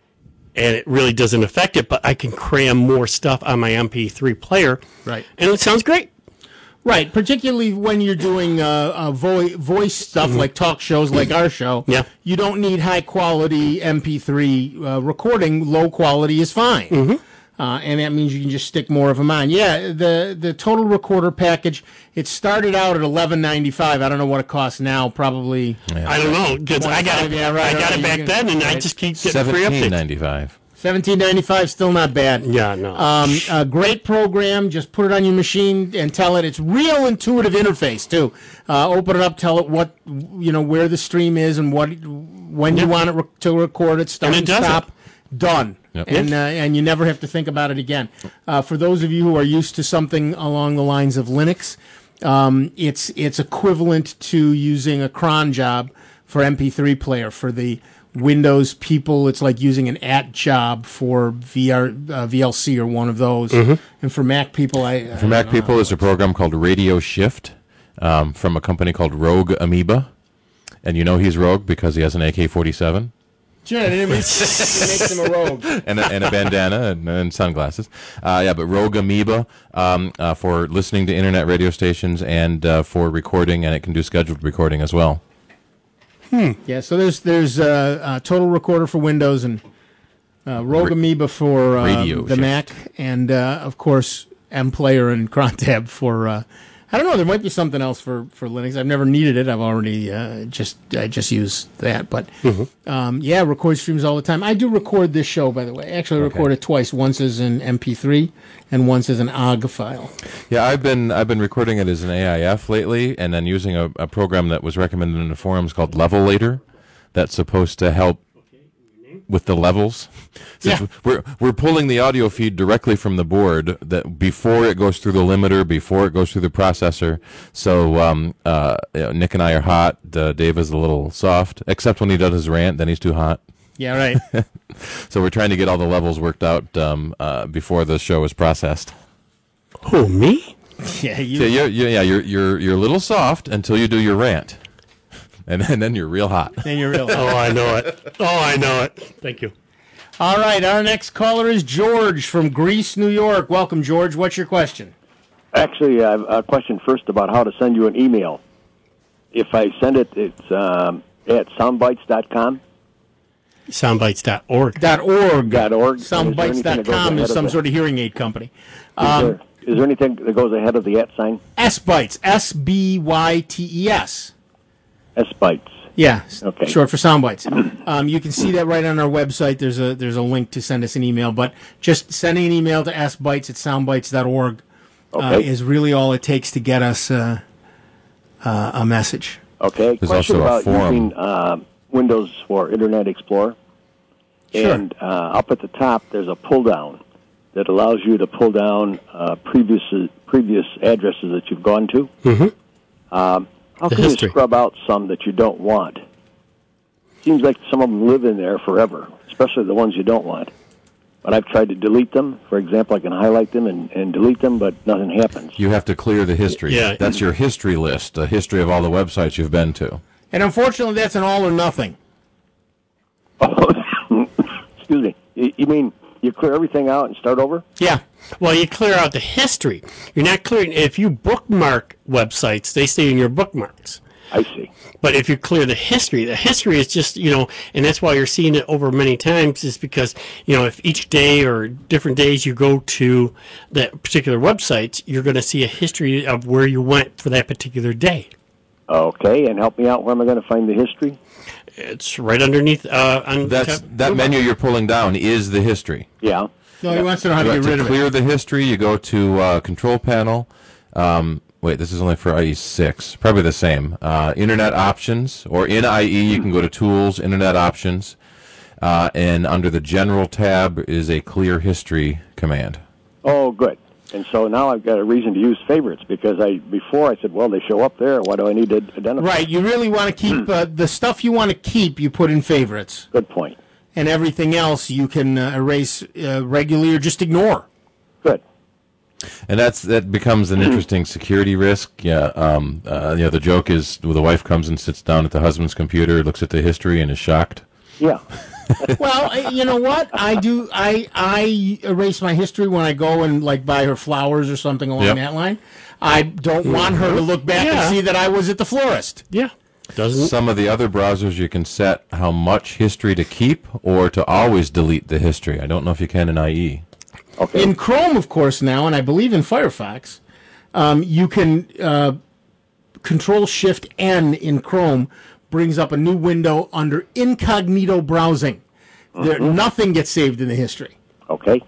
and it really doesn't affect it, but I can cram more stuff on my M P three player. Right. And it sounds great. Right, particularly when you're doing uh, uh, vo- voice stuff like talk shows like our show. Yeah. You don't need high quality M P three uh, recording. Low quality is fine. Mm-hmm. Uh, and that means you can just stick more of them on. Yeah, the the Total Recorder package, it started out at eleven ninety-five. I don't know what it costs now, probably. I don't know, because I got it, Yeah, right, I got right, it back you can- then, and I right. just keep getting free Seventeen updates. ninety five. seventeen ninety-five, still not bad. Yeah, no. Um, a great program. Just put it on your machine and tell it. It's real intuitive interface too. Uh, open it up, tell it what you know where the stream is and what when you Yep. want it re- to record it. Start And and, it does stop. Done. Yep. And uh, and you never have to think about it again. Uh, for those of you who are used to something along the lines of Linux, um, it's it's equivalent to using a cron job for M P three player. For the Windows people, it's like using an at job for V R, uh, V L C or one of those. And for Mac people, I For Mac people, there's a program called Radio Shift um, from a company called Rogue Amoeba, and you know he's rogue because he has an A K forty-seven. Sure, it makes, it makes him a rogue. and, a, and a bandana and, and sunglasses. Uh, yeah, but Rogue Amoeba um, uh, for listening to internet radio stations and uh, for recording, and it can do scheduled recording as well. Yeah, so there's there's uh, uh, Total Recorder for Windows and uh, Rogue Ra- Amoeba for uh, Radio the Shift. Mac, and uh, of course M Player and Crontab for. Uh, I don't know. There might be something else for, for Linux. I've never needed it. I've already uh, just I just use that. But um, yeah, record streams all the time. I do record this show, by the way. Actually, I record it twice. Once as an M P three, and once as an O G file. Yeah, I've been I've been recording it as an A I F lately, and then using a, a program that was recommended in the forums called Levelator, that's supposed to help with the levels. Since Yeah. we're we're pulling the audio feed directly from the board that before it goes through the limiter, before it goes through the processor. So um, uh, you know, Nick and I are hot. Uh, Dave is a little soft, except when he does his rant. Then he's too hot. Yeah, right. So we're trying to get all the levels worked out um, uh, before the show is processed. Who, me? Yeah, you. So you're, you're, yeah, you're you're you're a little soft until you do your rant, and then, and then you're real hot. Then you're real. Oh, I know it. Oh, I know it. Thank you. All right, our next caller is George from Greece, New York. Welcome, George. What's your question? Actually, I have a question first about how to send you an email. If I send it, it's um, at soundbites dot com. Soundbites dot org. Dot org. Dot org. Soundbites dot com is some sort of hearing aid company. Is, Um, there, is there anything that goes ahead of the at sign? S-Bytes. S B Y T E S. S-Bytes. Yeah, Okay. short for Soundbites. Um, you can see that right on our website. There's a there's a link to send us an email, but just sending an email to sbytes at soundbites dot org uh, Okay. is really all it takes to get us uh, uh, a message. Okay. There's question also a about forum. using uh, Windows for Internet Explorer. Sure. And uh, up at the top, there's a pull down that allows you to pull down uh, previous previous addresses that you've gone to. Mm-hmm. Um, how The can history. you scrub out some that you don't want? Seems like some of them live in there forever, especially the ones you don't want. But I've tried to delete them. For example, I can highlight them and, and delete them, but nothing happens. You have to clear the history. Yeah. That's your history list, a history of all the websites you've been to. And unfortunately, that's an all or nothing. Excuse me. You, you mean you clear everything out and start over? Yeah. Well, you clear out the history. You're not clearing. If you bookmark websites, they stay in your bookmarks. I see. But if you clear the history, the history is just, you know, and that's why you're seeing it over many times, is because, you know, if each day or different days you go to that particular website, you're going to see a history of where you went for that particular day. Okay, and help me out. Where am I going to find the history? It's right underneath. Uh, on That's top- that menu you're pulling down is the history. Yeah. No, he wants to know how to You get have rid to of clear it. the history. You go to uh, Control Panel. Um, wait, this is only for I E six. Probably the same. Uh, Internet Options, or in I E, you can go to Tools, Internet Options, uh, and under the General tab is a Clear History command. Oh, good. And so now I've got a reason to use favorites because I before I said, well, they show up there. Why do I need to identify? Right. You really want to keep uh, the stuff you want to keep. You put in favorites, Good point. and everything else you can uh, erase uh, regularly or just ignore. Good. And that's that becomes an interesting security risk. Yeah, um, uh, you know, the joke is well, the wife comes and sits down at the husband's computer, looks at the history, and is shocked. Yeah. Well, I- you know what? I do. I I erase my history when I go and like buy her flowers or something along Yep. that line. I don't want her to look back Yeah. and see that I was at the florist. Yeah. Doesn't Some of the other browsers you can set how much history to keep or to always delete the history. I don't know if you can in I E. Okay. In Chrome, of course, now, and I believe in Firefox, um, you can uh, Control Shift N in Chrome brings up a new window under incognito browsing. There, nothing gets saved in the history. Okay.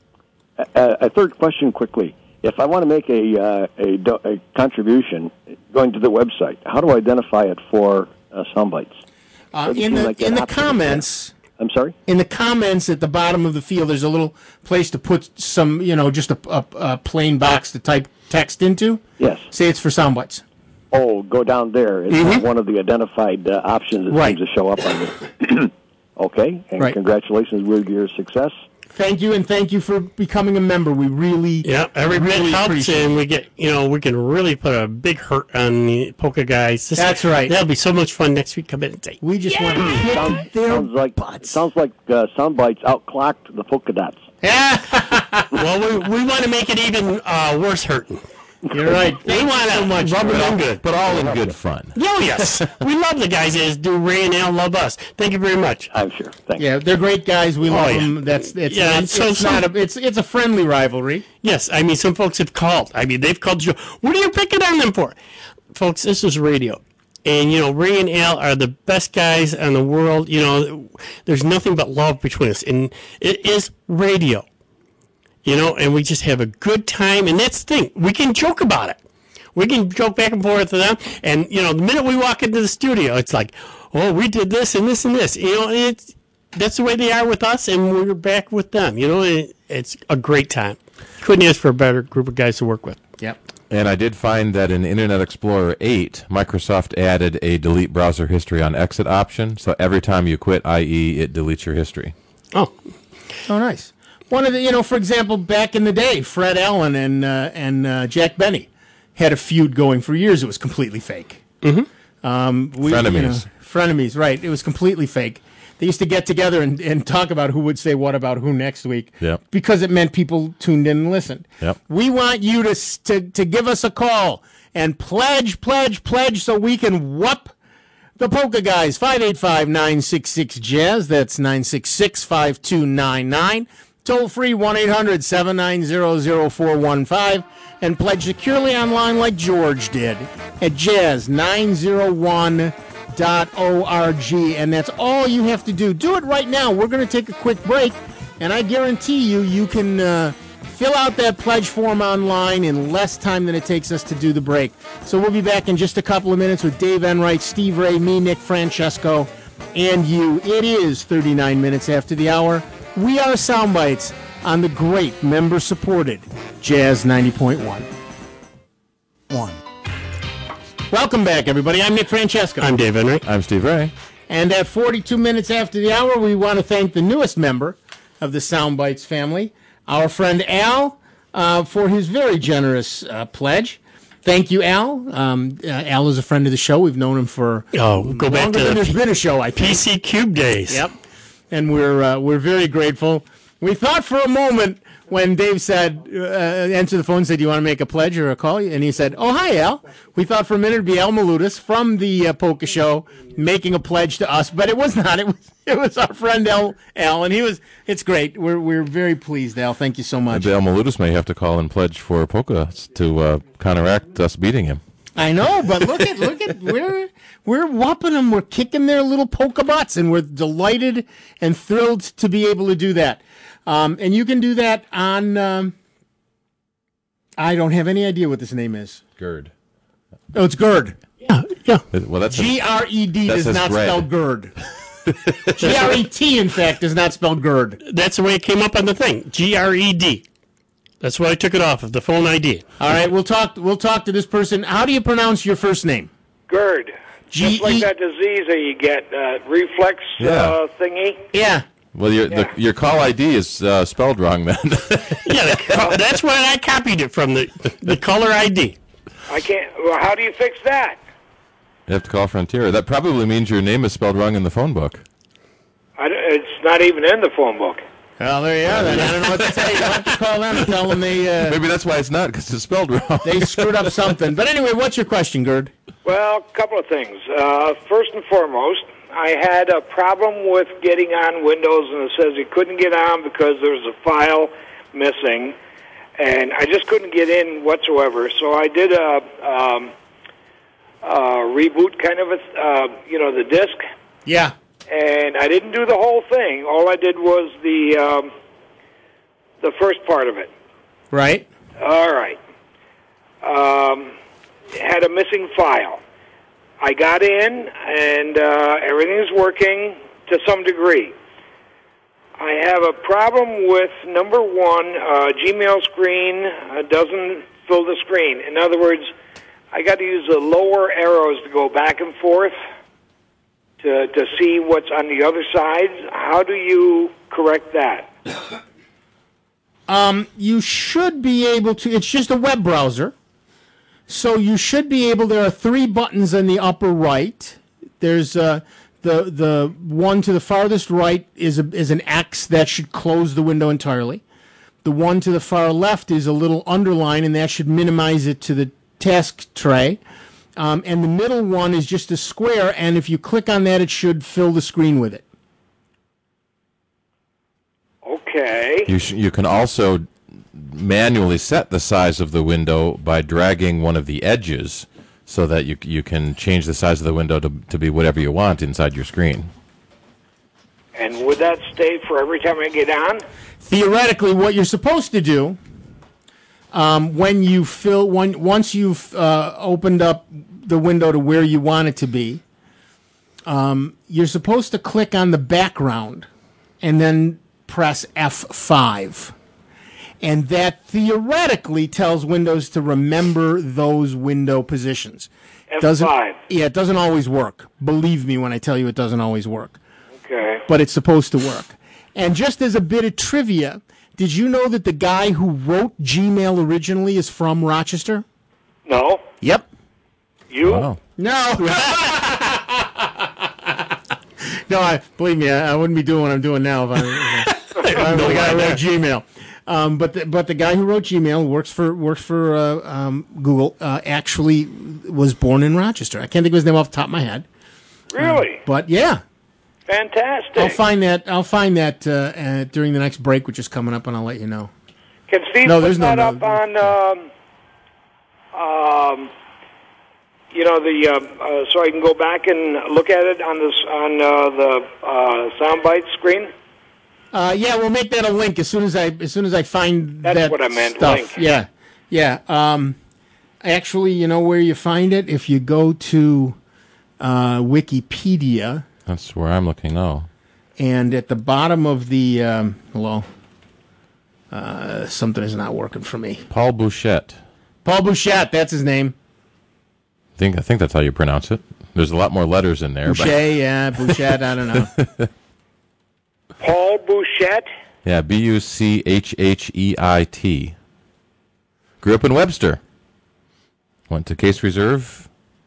A, a third question, quickly. If I want to make a, uh, a, do- a contribution going to the website, how do I identify it for uh, Soundbites? Uh, Doesn't in seem the like that in the option is comments, I'm sorry? in the comments at the bottom of the field, there's a little place to put some, you know, just a, a, a plain box to type text into. Yes. Say it's for Soundbites. Oh, go down there. It's not one of the identified uh, options that Right. seems to show up on the... Okay, and Right. congratulations with your success. Thank you, and thank you for becoming a member. We really, Yeah, every bit really helps, appreciate and we get, you know, we can really put a big hurt on the Polka guys. This- That's right. That'll be so much fun next week. Come in and say, we just want to kick Sounds, their sounds like butts. sounds like uh, Soundbites outclocked the polka dots. well, we, we want to make it even uh, worse hurting. You're right. They want to much, rub them Joel. in good. But all in good fun. Oh, yes. We love the guys that do Ray and Al love us. Thank you very much. I'm sure. Thanks. Yeah, they're great guys. We love Oh, yeah. them. That's it's, Yeah, it's, so it's some- not a it's it's a friendly rivalry. Yes, I mean, some folks have called. I mean, they've called the show. What are you picking on them for? Folks, this is radio. And, you know, Ray and Al are the best guys in the world. You know, there's nothing but love between us. And it is radio. You know, and we just have a good time. And that's the thing. We can joke about it. We can joke back and forth to them. And, you know, the minute we walk into the studio, it's like, oh, we did this and this and this. You know, it's that's the way they are with us, and we're back with them. You know, it, it's a great time. Couldn't ask for a better group of guys to work with. Yep. And I did find that in Internet Explorer eight, Microsoft added a delete browser history on exit option. So every time you quit I E, it deletes your history. Oh, so nice. One of the, you know, for example, back in the day, Fred Allen and uh, and uh, Jack Benny had a feud going for years. It was completely fake. Mm-hmm. Um, we, frenemies. You know, frenemies, right. It was completely fake. They used to get together and, and talk about who would say what about who next week. Yep. Because it meant people tuned in and listened. Yep. We want you to, to to give us a call and pledge, pledge, pledge so we can whoop the Polka Guys. five eight five, nine six six, jazz. That's nine six six, five two nine nine. Toll free one eight hundred, seven nine zero, zero four one five. And pledge securely online like George did at jazz nine oh one dot org, and that's all you have to do. Do it right now. We're going to take a quick break, and I guarantee you, you can uh, fill out that pledge form online in less time than it takes us to do the break. So we'll be back in just a couple of minutes with Dave Enright, Steve Ray, me, Nick Francesco, and you. It is thirty-nine minutes after the hour. We are Soundbites on the great member-supported Jazz ninety point one. One. Welcome back, everybody. I'm Nick Francesco. I'm Dave Enright. I'm Steve Ray. And at forty-two minutes after the hour, we want to thank the newest member of the Soundbites family, our friend Al, uh, for his very generous uh, pledge. Thank you, Al. Um, uh, Al is a friend of the show. We've known him for oh, go back longer to than the there's been a show, I think. P C Cube days. Yep. And we're uh, we're very grateful. We thought for a moment when Dave said, uh, answered the phone and said, do you want to make a pledge or a call? And he said, oh, hi, Al. We thought for a minute it'd be Al Malutis from the uh, Polka Show making a pledge to us, but it was not. It was it was our friend Al, Al, and he was, it's great. We're we're very pleased, Al. Thank you so much. Maybe Al Malutis may have to call and pledge for Polka to uh, counteract us beating him. I know, but look at, look at, we're, we're whopping them. We're kicking their little polka butts, and we're delighted and thrilled to be able to do that. Um, and you can do that on, um, I don't have any idea what this name is. Gerd. Oh, it's GERD. Yeah, yeah. Well, that's G R E D does not bread. spell GERD. G R E T, in fact, does not spell GERD. That's the way it came up on the thing. G R E D. That's why I took it off of the phone I D. All right, we'll talk. We'll talk to this person. How do you pronounce your first name? GERD. Just like that disease that you get, uh, reflex Yeah. uh, thingy. Yeah. Well, your Yeah. the, your call I D is uh, spelled wrong then. Yeah, the, that's where I copied it from, the the color I D. I can't. Well, how do you fix that? You have to call Frontier. That probably means your name is spelled wrong in the phone book. I, it's not even in the phone book. Well, there you are. Then I don't know what to tell you. You'll have to call them and tell them they uh, Maybe that's why it's not, because it's spelled wrong. they screwed up something. But anyway, what's your question, Gerd? Well, a couple of things. Uh, first and foremost, I had a problem with getting on Windows, and it says you couldn't get on because there was a file missing, and I just couldn't get in whatsoever. So I did a, um, a reboot, kind of a, uh, you know, the disk. Yeah. And I didn't do the whole thing. All I did was the um, the first part of it. Right. All right. Um, had a missing file. I got in, and uh, everything's working to some degree. I have a problem with, number one, uh, Gmail screen uh, doesn't fill the screen. In other words, I got to use the lower arrows to go back and forth to to see what's on the other side. How do you correct that? Um, you should be able to. It's just a web browser, so you should be able. There are three buttons in the upper right. There's uh, the the one to the farthest right is a, is an X that should close the window entirely. The one to the far left is a little underline, and that should minimize it to the task tray. Um, and the middle one is just a square, and if you click on that, it should fill the screen with it. Okay. You sh- you can also manually set the size of the window by dragging one of the edges, so that you you can change the size of the window to to be whatever you want inside your screen. And would that stay for every time I get on? Theoretically, what you're supposed to do um, when you fill when once you've uh, opened up the window to where you want it to be, um, you're supposed to click on the background and then press F five. And that theoretically tells Windows to remember those window positions. F five. Doesn't, yeah, it doesn't always work. Believe me when I tell you it doesn't always work. Okay. But it's supposed to work. And just as a bit of trivia, did you know that the guy who wrote Gmail originally is from Rochester? No. Yep. You? Wow. No. No, I, believe me, I, I wouldn't be doing what I'm doing now if I, if I was the guy who wrote Gmail. Um, but the, but the guy who wrote Gmail works for works for uh, um, Google. Uh, actually, was born in Rochester. I can't think of his name off the top of my head. Really? Uh, but yeah, fantastic. I'll find that. I'll find that uh, uh, during the next break, which is coming up, and I'll let you know. Can Steve No, put there's no- that no- up on, um, um, you know, the uh, uh, so I can go back and look at it on this on uh, the uh, soundbite screen? Uh, yeah, we'll make that a link as soon as I as soon as I find That's that what I meant, stuff. link. Yeah, yeah. Um, actually, you know where you find it? If you go to uh, Wikipedia, That's where I'm looking now. and at the bottom of the um, hello, uh, something is not working for me. Paul Bouchette. Paul Bouchette, that's his name. I think I think that's how you pronounce it. There's a lot more letters in there. Boucher, yeah, Bouchette. I don't know. Paul Bouchette? Yeah, B U C H H E I T. Grew up in Webster. Went to Case Reserve.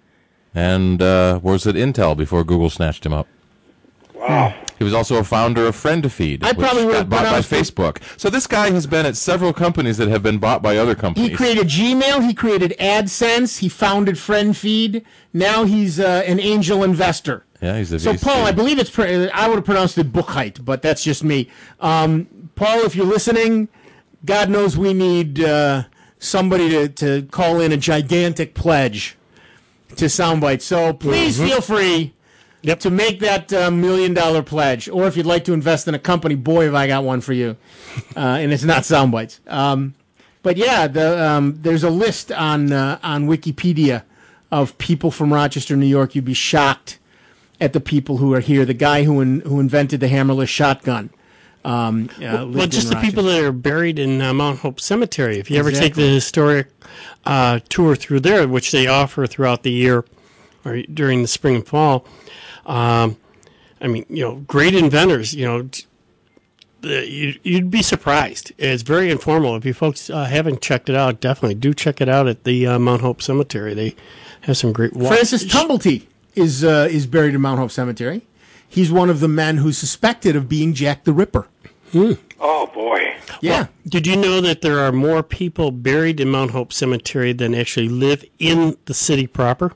And uh, was at Intel before Google snatched him up. Wow. He was also a founder of FriendFeed, I which probably would got have bought by pronounced it- Facebook. So this guy has been at several companies that have been bought by other companies. He created Gmail. He created AdSense. He founded FriendFeed. Now he's uh, an angel investor. Yeah, he's a So, V C. Paul, I believe it's, pre- I would have pronounced it Buchheit, but that's just me. Um, Paul, if you're listening, God knows we need uh, somebody to, to call in a gigantic pledge to Soundbite. So please Mhm. feel free Yep. to make that uh, million dollar pledge. Or if you'd like to invest in a company, boy, have I got one for you. Uh, and it's not Soundbites. Um, but yeah, the, um, there's a list on, uh, on Wikipedia of people from Rochester, New York. You'd be shocked at the people who are here. The guy who in, who invented the hammerless shotgun. Um, uh, Well, lived just in the people that are buried in uh, Mount Hope Cemetery. If you ever take Exactly. the historic uh, tour through there, which they offer throughout the year or during the spring and fall, um, I mean, you know, great inventors. You know, t- the, you, you'd be surprised. It's very informal. If you folks uh, haven't checked it out, definitely do check it out at the uh, Mount Hope Cemetery. They have some great. Wa- Francis Tumblety is uh, is buried in Mount Hope Cemetery. He's one of the men who's suspected of being Jack the Ripper. Oh, boy. Yeah. Well, did you know that there are more people buried in Mount Hope Cemetery than actually live in the city proper?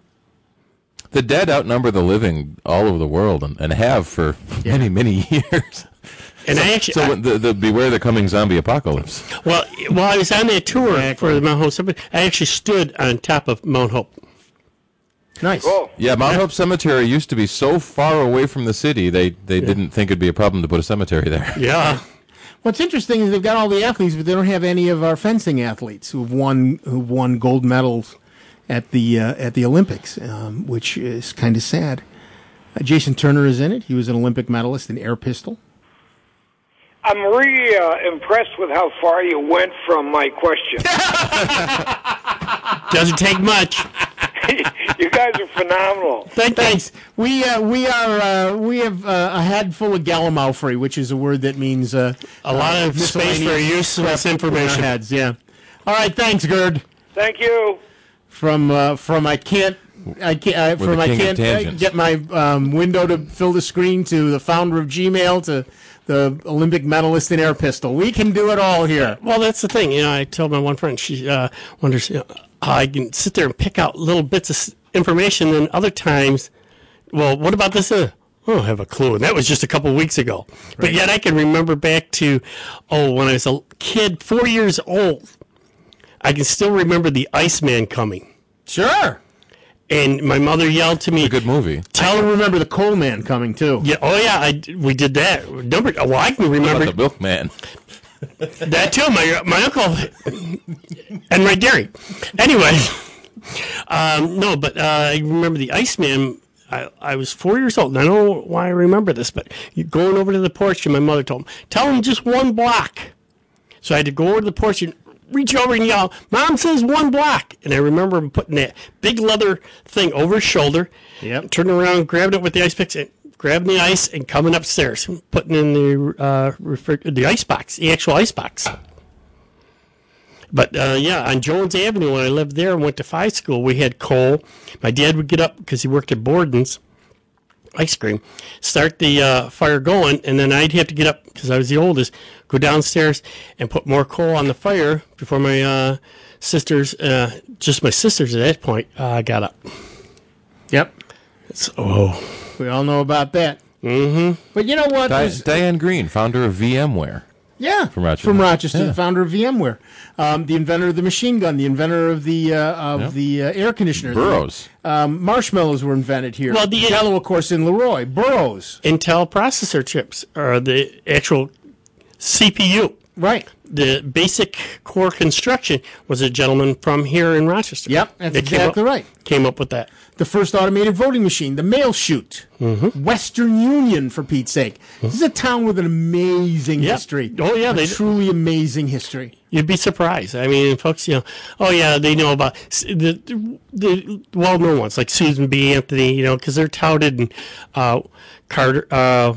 The dead outnumber the living all over the world and, and have for many, many years. And so, I actually, so I- when the, the beware the coming zombie apocalypse. Well, while I was on that tour for the Mount Hope Cemetery, I actually stood on top of Mount Hope. Nice. Yeah, Mount Hope Cemetery used to be so far away from the city, they, they didn't think it'd be a problem to put a cemetery there. Yeah. What's interesting is they've got all the athletes, but they don't have any of our fencing athletes who've won who've won gold medals at the uh, at the Olympics, um, which is kind of sad. Uh, Jason Turner is in it. He was an Olympic medalist in air pistol. I'm really uh, impressed with how far you went from my question. Doesn't take much. You guys are phenomenal. Thanks. We uh, we are uh, we have uh, a head full of gallimaufry, which is a word that means uh, A lot uh, of space for miscellaneous useless crap in our information. heads. Yeah. All right. Thanks, Gerd. Thank you. From uh, from I can't I can't uh, We're from the I king of can't uh, tangents. get my um, window to fill the screen to the founder of Gmail to the Olympic medalist in air pistol. We can do it all here. Well, that's the thing. You know, I told my one friend, she uh, wonders, you know, how I can sit there and pick out little bits of s- information, and other times, well, what about this? Uh, I don't have a clue. And that was just a couple weeks ago. But yet I can remember back to, oh, when I was a kid, four years old, I can still remember the Iceman coming. Sure. And my mother yelled to me, A good movie. Tell her remember the coal man coming too. yeah, oh yeah, I, we did that. Number, well, I can How remember about the milkman? that too. My my uncle and my dairy. Anyway, um, no, but uh, I remember the Iceman I, I was four years old, and I don't know why I remember this, but you going over to the porch, and my mother told him, tell him just one block. So I had to go over to the porch and reach over and yell, Mom says one block. And I remember him putting that big leather thing over his shoulder, yep. turning around, grabbing it with the ice picks, and grabbing the ice and coming upstairs, putting in the uh, refri- the ice box, the actual ice box. But, uh, yeah, on Jones Avenue, when I lived there and went to Phi School, we had coal. My dad would get up, because he worked at Borden's ice cream, start the uh, fire going, and then I'd have to get up, because I was the oldest, go downstairs and put more coal on the fire before my uh, sisters, uh, just my sisters at that point, uh, got up. Yep. It's, oh. We all know about that. Mm-hmm. But you know what? Di- Diane Green, founder of VMware. Yeah, from Rochester. From Rochester, yeah. the founder of VMware, um, the inventor of the machine gun, the inventor of the uh, of yeah. the uh, air conditioner. Burroughs. The, um, marshmallows were invented here. Well, the Jello, of course, in Leroy. Burroughs. Intel processor chips are the actual C P U. Right. The basic core construction was a gentleman from here in Rochester. Yep, that's that exactly came up, right. Came up with that. The first automated voting machine, the mail chute, mm-hmm. Western Union, for Pete's sake. Mm-hmm. This is a town with an amazing yep. history. Oh, yeah. A they truly amazing history. You'd be surprised. I mean, folks, you know, oh, yeah, they know about the the well-known ones, like Susan B. Anthony, you know, because they're touted, and uh, Carter, uh,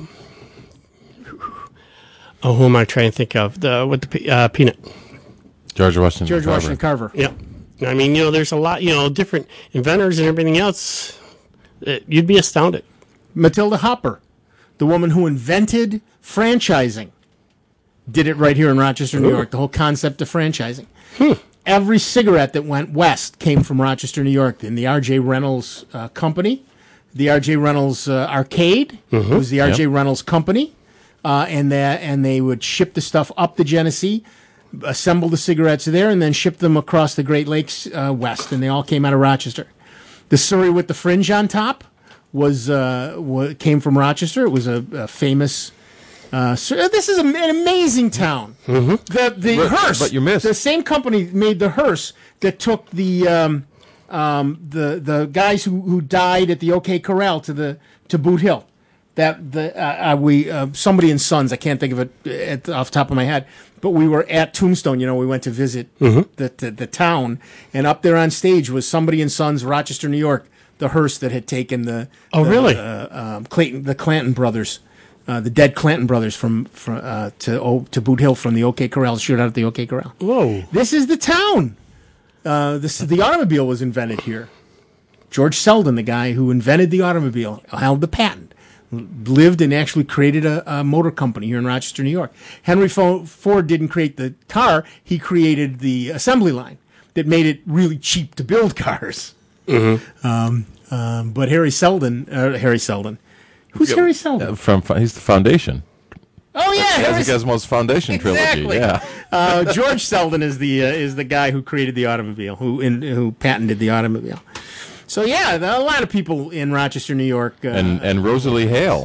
oh, who am I trying to think of? The With the uh, peanut. George Washington George Carver. Washington Carver. Yeah. I mean, you know, there's a lot, you know, different inventors and everything else. You'd be astounded. Matilda Hopper, the woman who invented franchising, did it right here in Rochester, New Ooh. York, the whole concept of franchising. Hmm. Every cigarette that went west came from Rochester, New York, in the R J Reynolds uh, company. The R J Reynolds uh, arcade mm-hmm. was the R J yep. Reynolds company, uh, and, that, and they would ship the stuff up the Genesee, assemble the cigarettes there, and then ship them across the Great Lakes uh, west, and they all came out of Rochester. The Surrey with the fringe on top was, uh, w- came from Rochester. It was a, a famous... Uh, sur- this is a, an amazing town. Mm-hmm. The the but, hearse, but you missed. The same company made the hearse that took the um, um, the the guys who, who died at the OK Corral to the to Boot Hill. That the uh, uh, we uh, somebody in Sons. I can't think of it at, off the top of my head. But we were at Tombstone. You know, we went to visit mm-hmm. the, the the town, and up there on stage was somebody in Sons, Rochester, New York, the hearse that had taken the oh the, really uh, um, Clayton the Clanton brothers. Uh, the dead Clanton brothers from, from uh, to oh, to Boot Hill from the OK Corral, shoot out at the OK Corral. Whoa! This is the town. Uh, this the automobile was invented here. George Selden, the guy who invented the automobile, held the patent. Lived and actually created a, a motor company here in Rochester, New York. Henry Fo- Ford didn't create the car; he created the assembly line that made it really cheap to build cars. Mm-hmm. Um, um, but Harry Selden, uh, Harry Selden. Who's yeah, Harry Selden? Uh, from he's the Foundation. Oh yeah, Harry Gizmo's Foundation exactly. trilogy. Yeah. uh, George Selden is the uh, is the guy who created the automobile, who in, who patented the automobile. So yeah, a lot of people in Rochester, New York, uh, and and Rosalie Hale.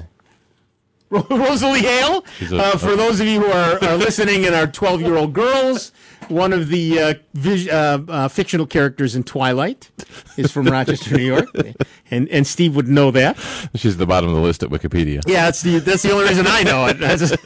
Rosalie Hale. A, uh, for those of you who are, are listening and are twelve-year-old girls, one of the uh, vis- uh, uh, fictional characters in Twilight is from Rochester, New York, and and Steve would know that. She's at the bottom of the list at Wikipedia. Yeah, that's the that's the only reason I know it. Just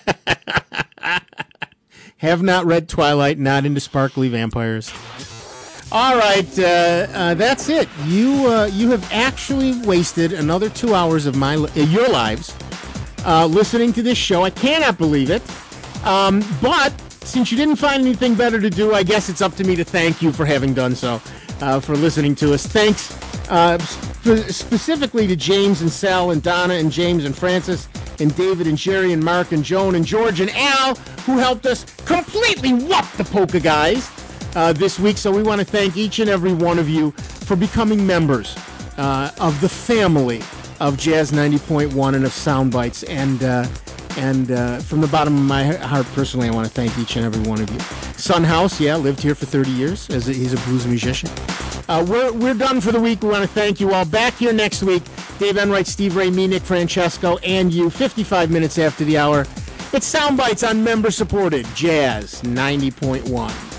have not read Twilight, not into sparkly vampires. All right, uh, uh, that's it. You uh, you have actually wasted another two hours of my li- uh, your lives uh, listening to this show. I cannot believe it. Um, but since you didn't find anything better to do, I guess it's up to me to thank you for having done so, uh, for listening to us. Thanks uh, sp- specifically to James and Sal and Donna and James and Francis and David and Jerry and Mark and Joan and George and Al, who helped us completely whoop the Polka guys uh, this week. So we want to thank each and every one of you for becoming members uh, of the family of Jazz ninety point one and of Soundbites. And uh, and uh, from the bottom of my heart, personally, I want to thank each and every one of you. Son House, yeah, lived here for thirty years. As a, he's a blues musician. Uh, we're we're done for the week. We want to thank you all. Back here next week, Dave Enright, Steve Ray, me, Nick Francesco, and you, fifty-five minutes after the hour. It's Soundbites on member-supported Jazz ninety point one.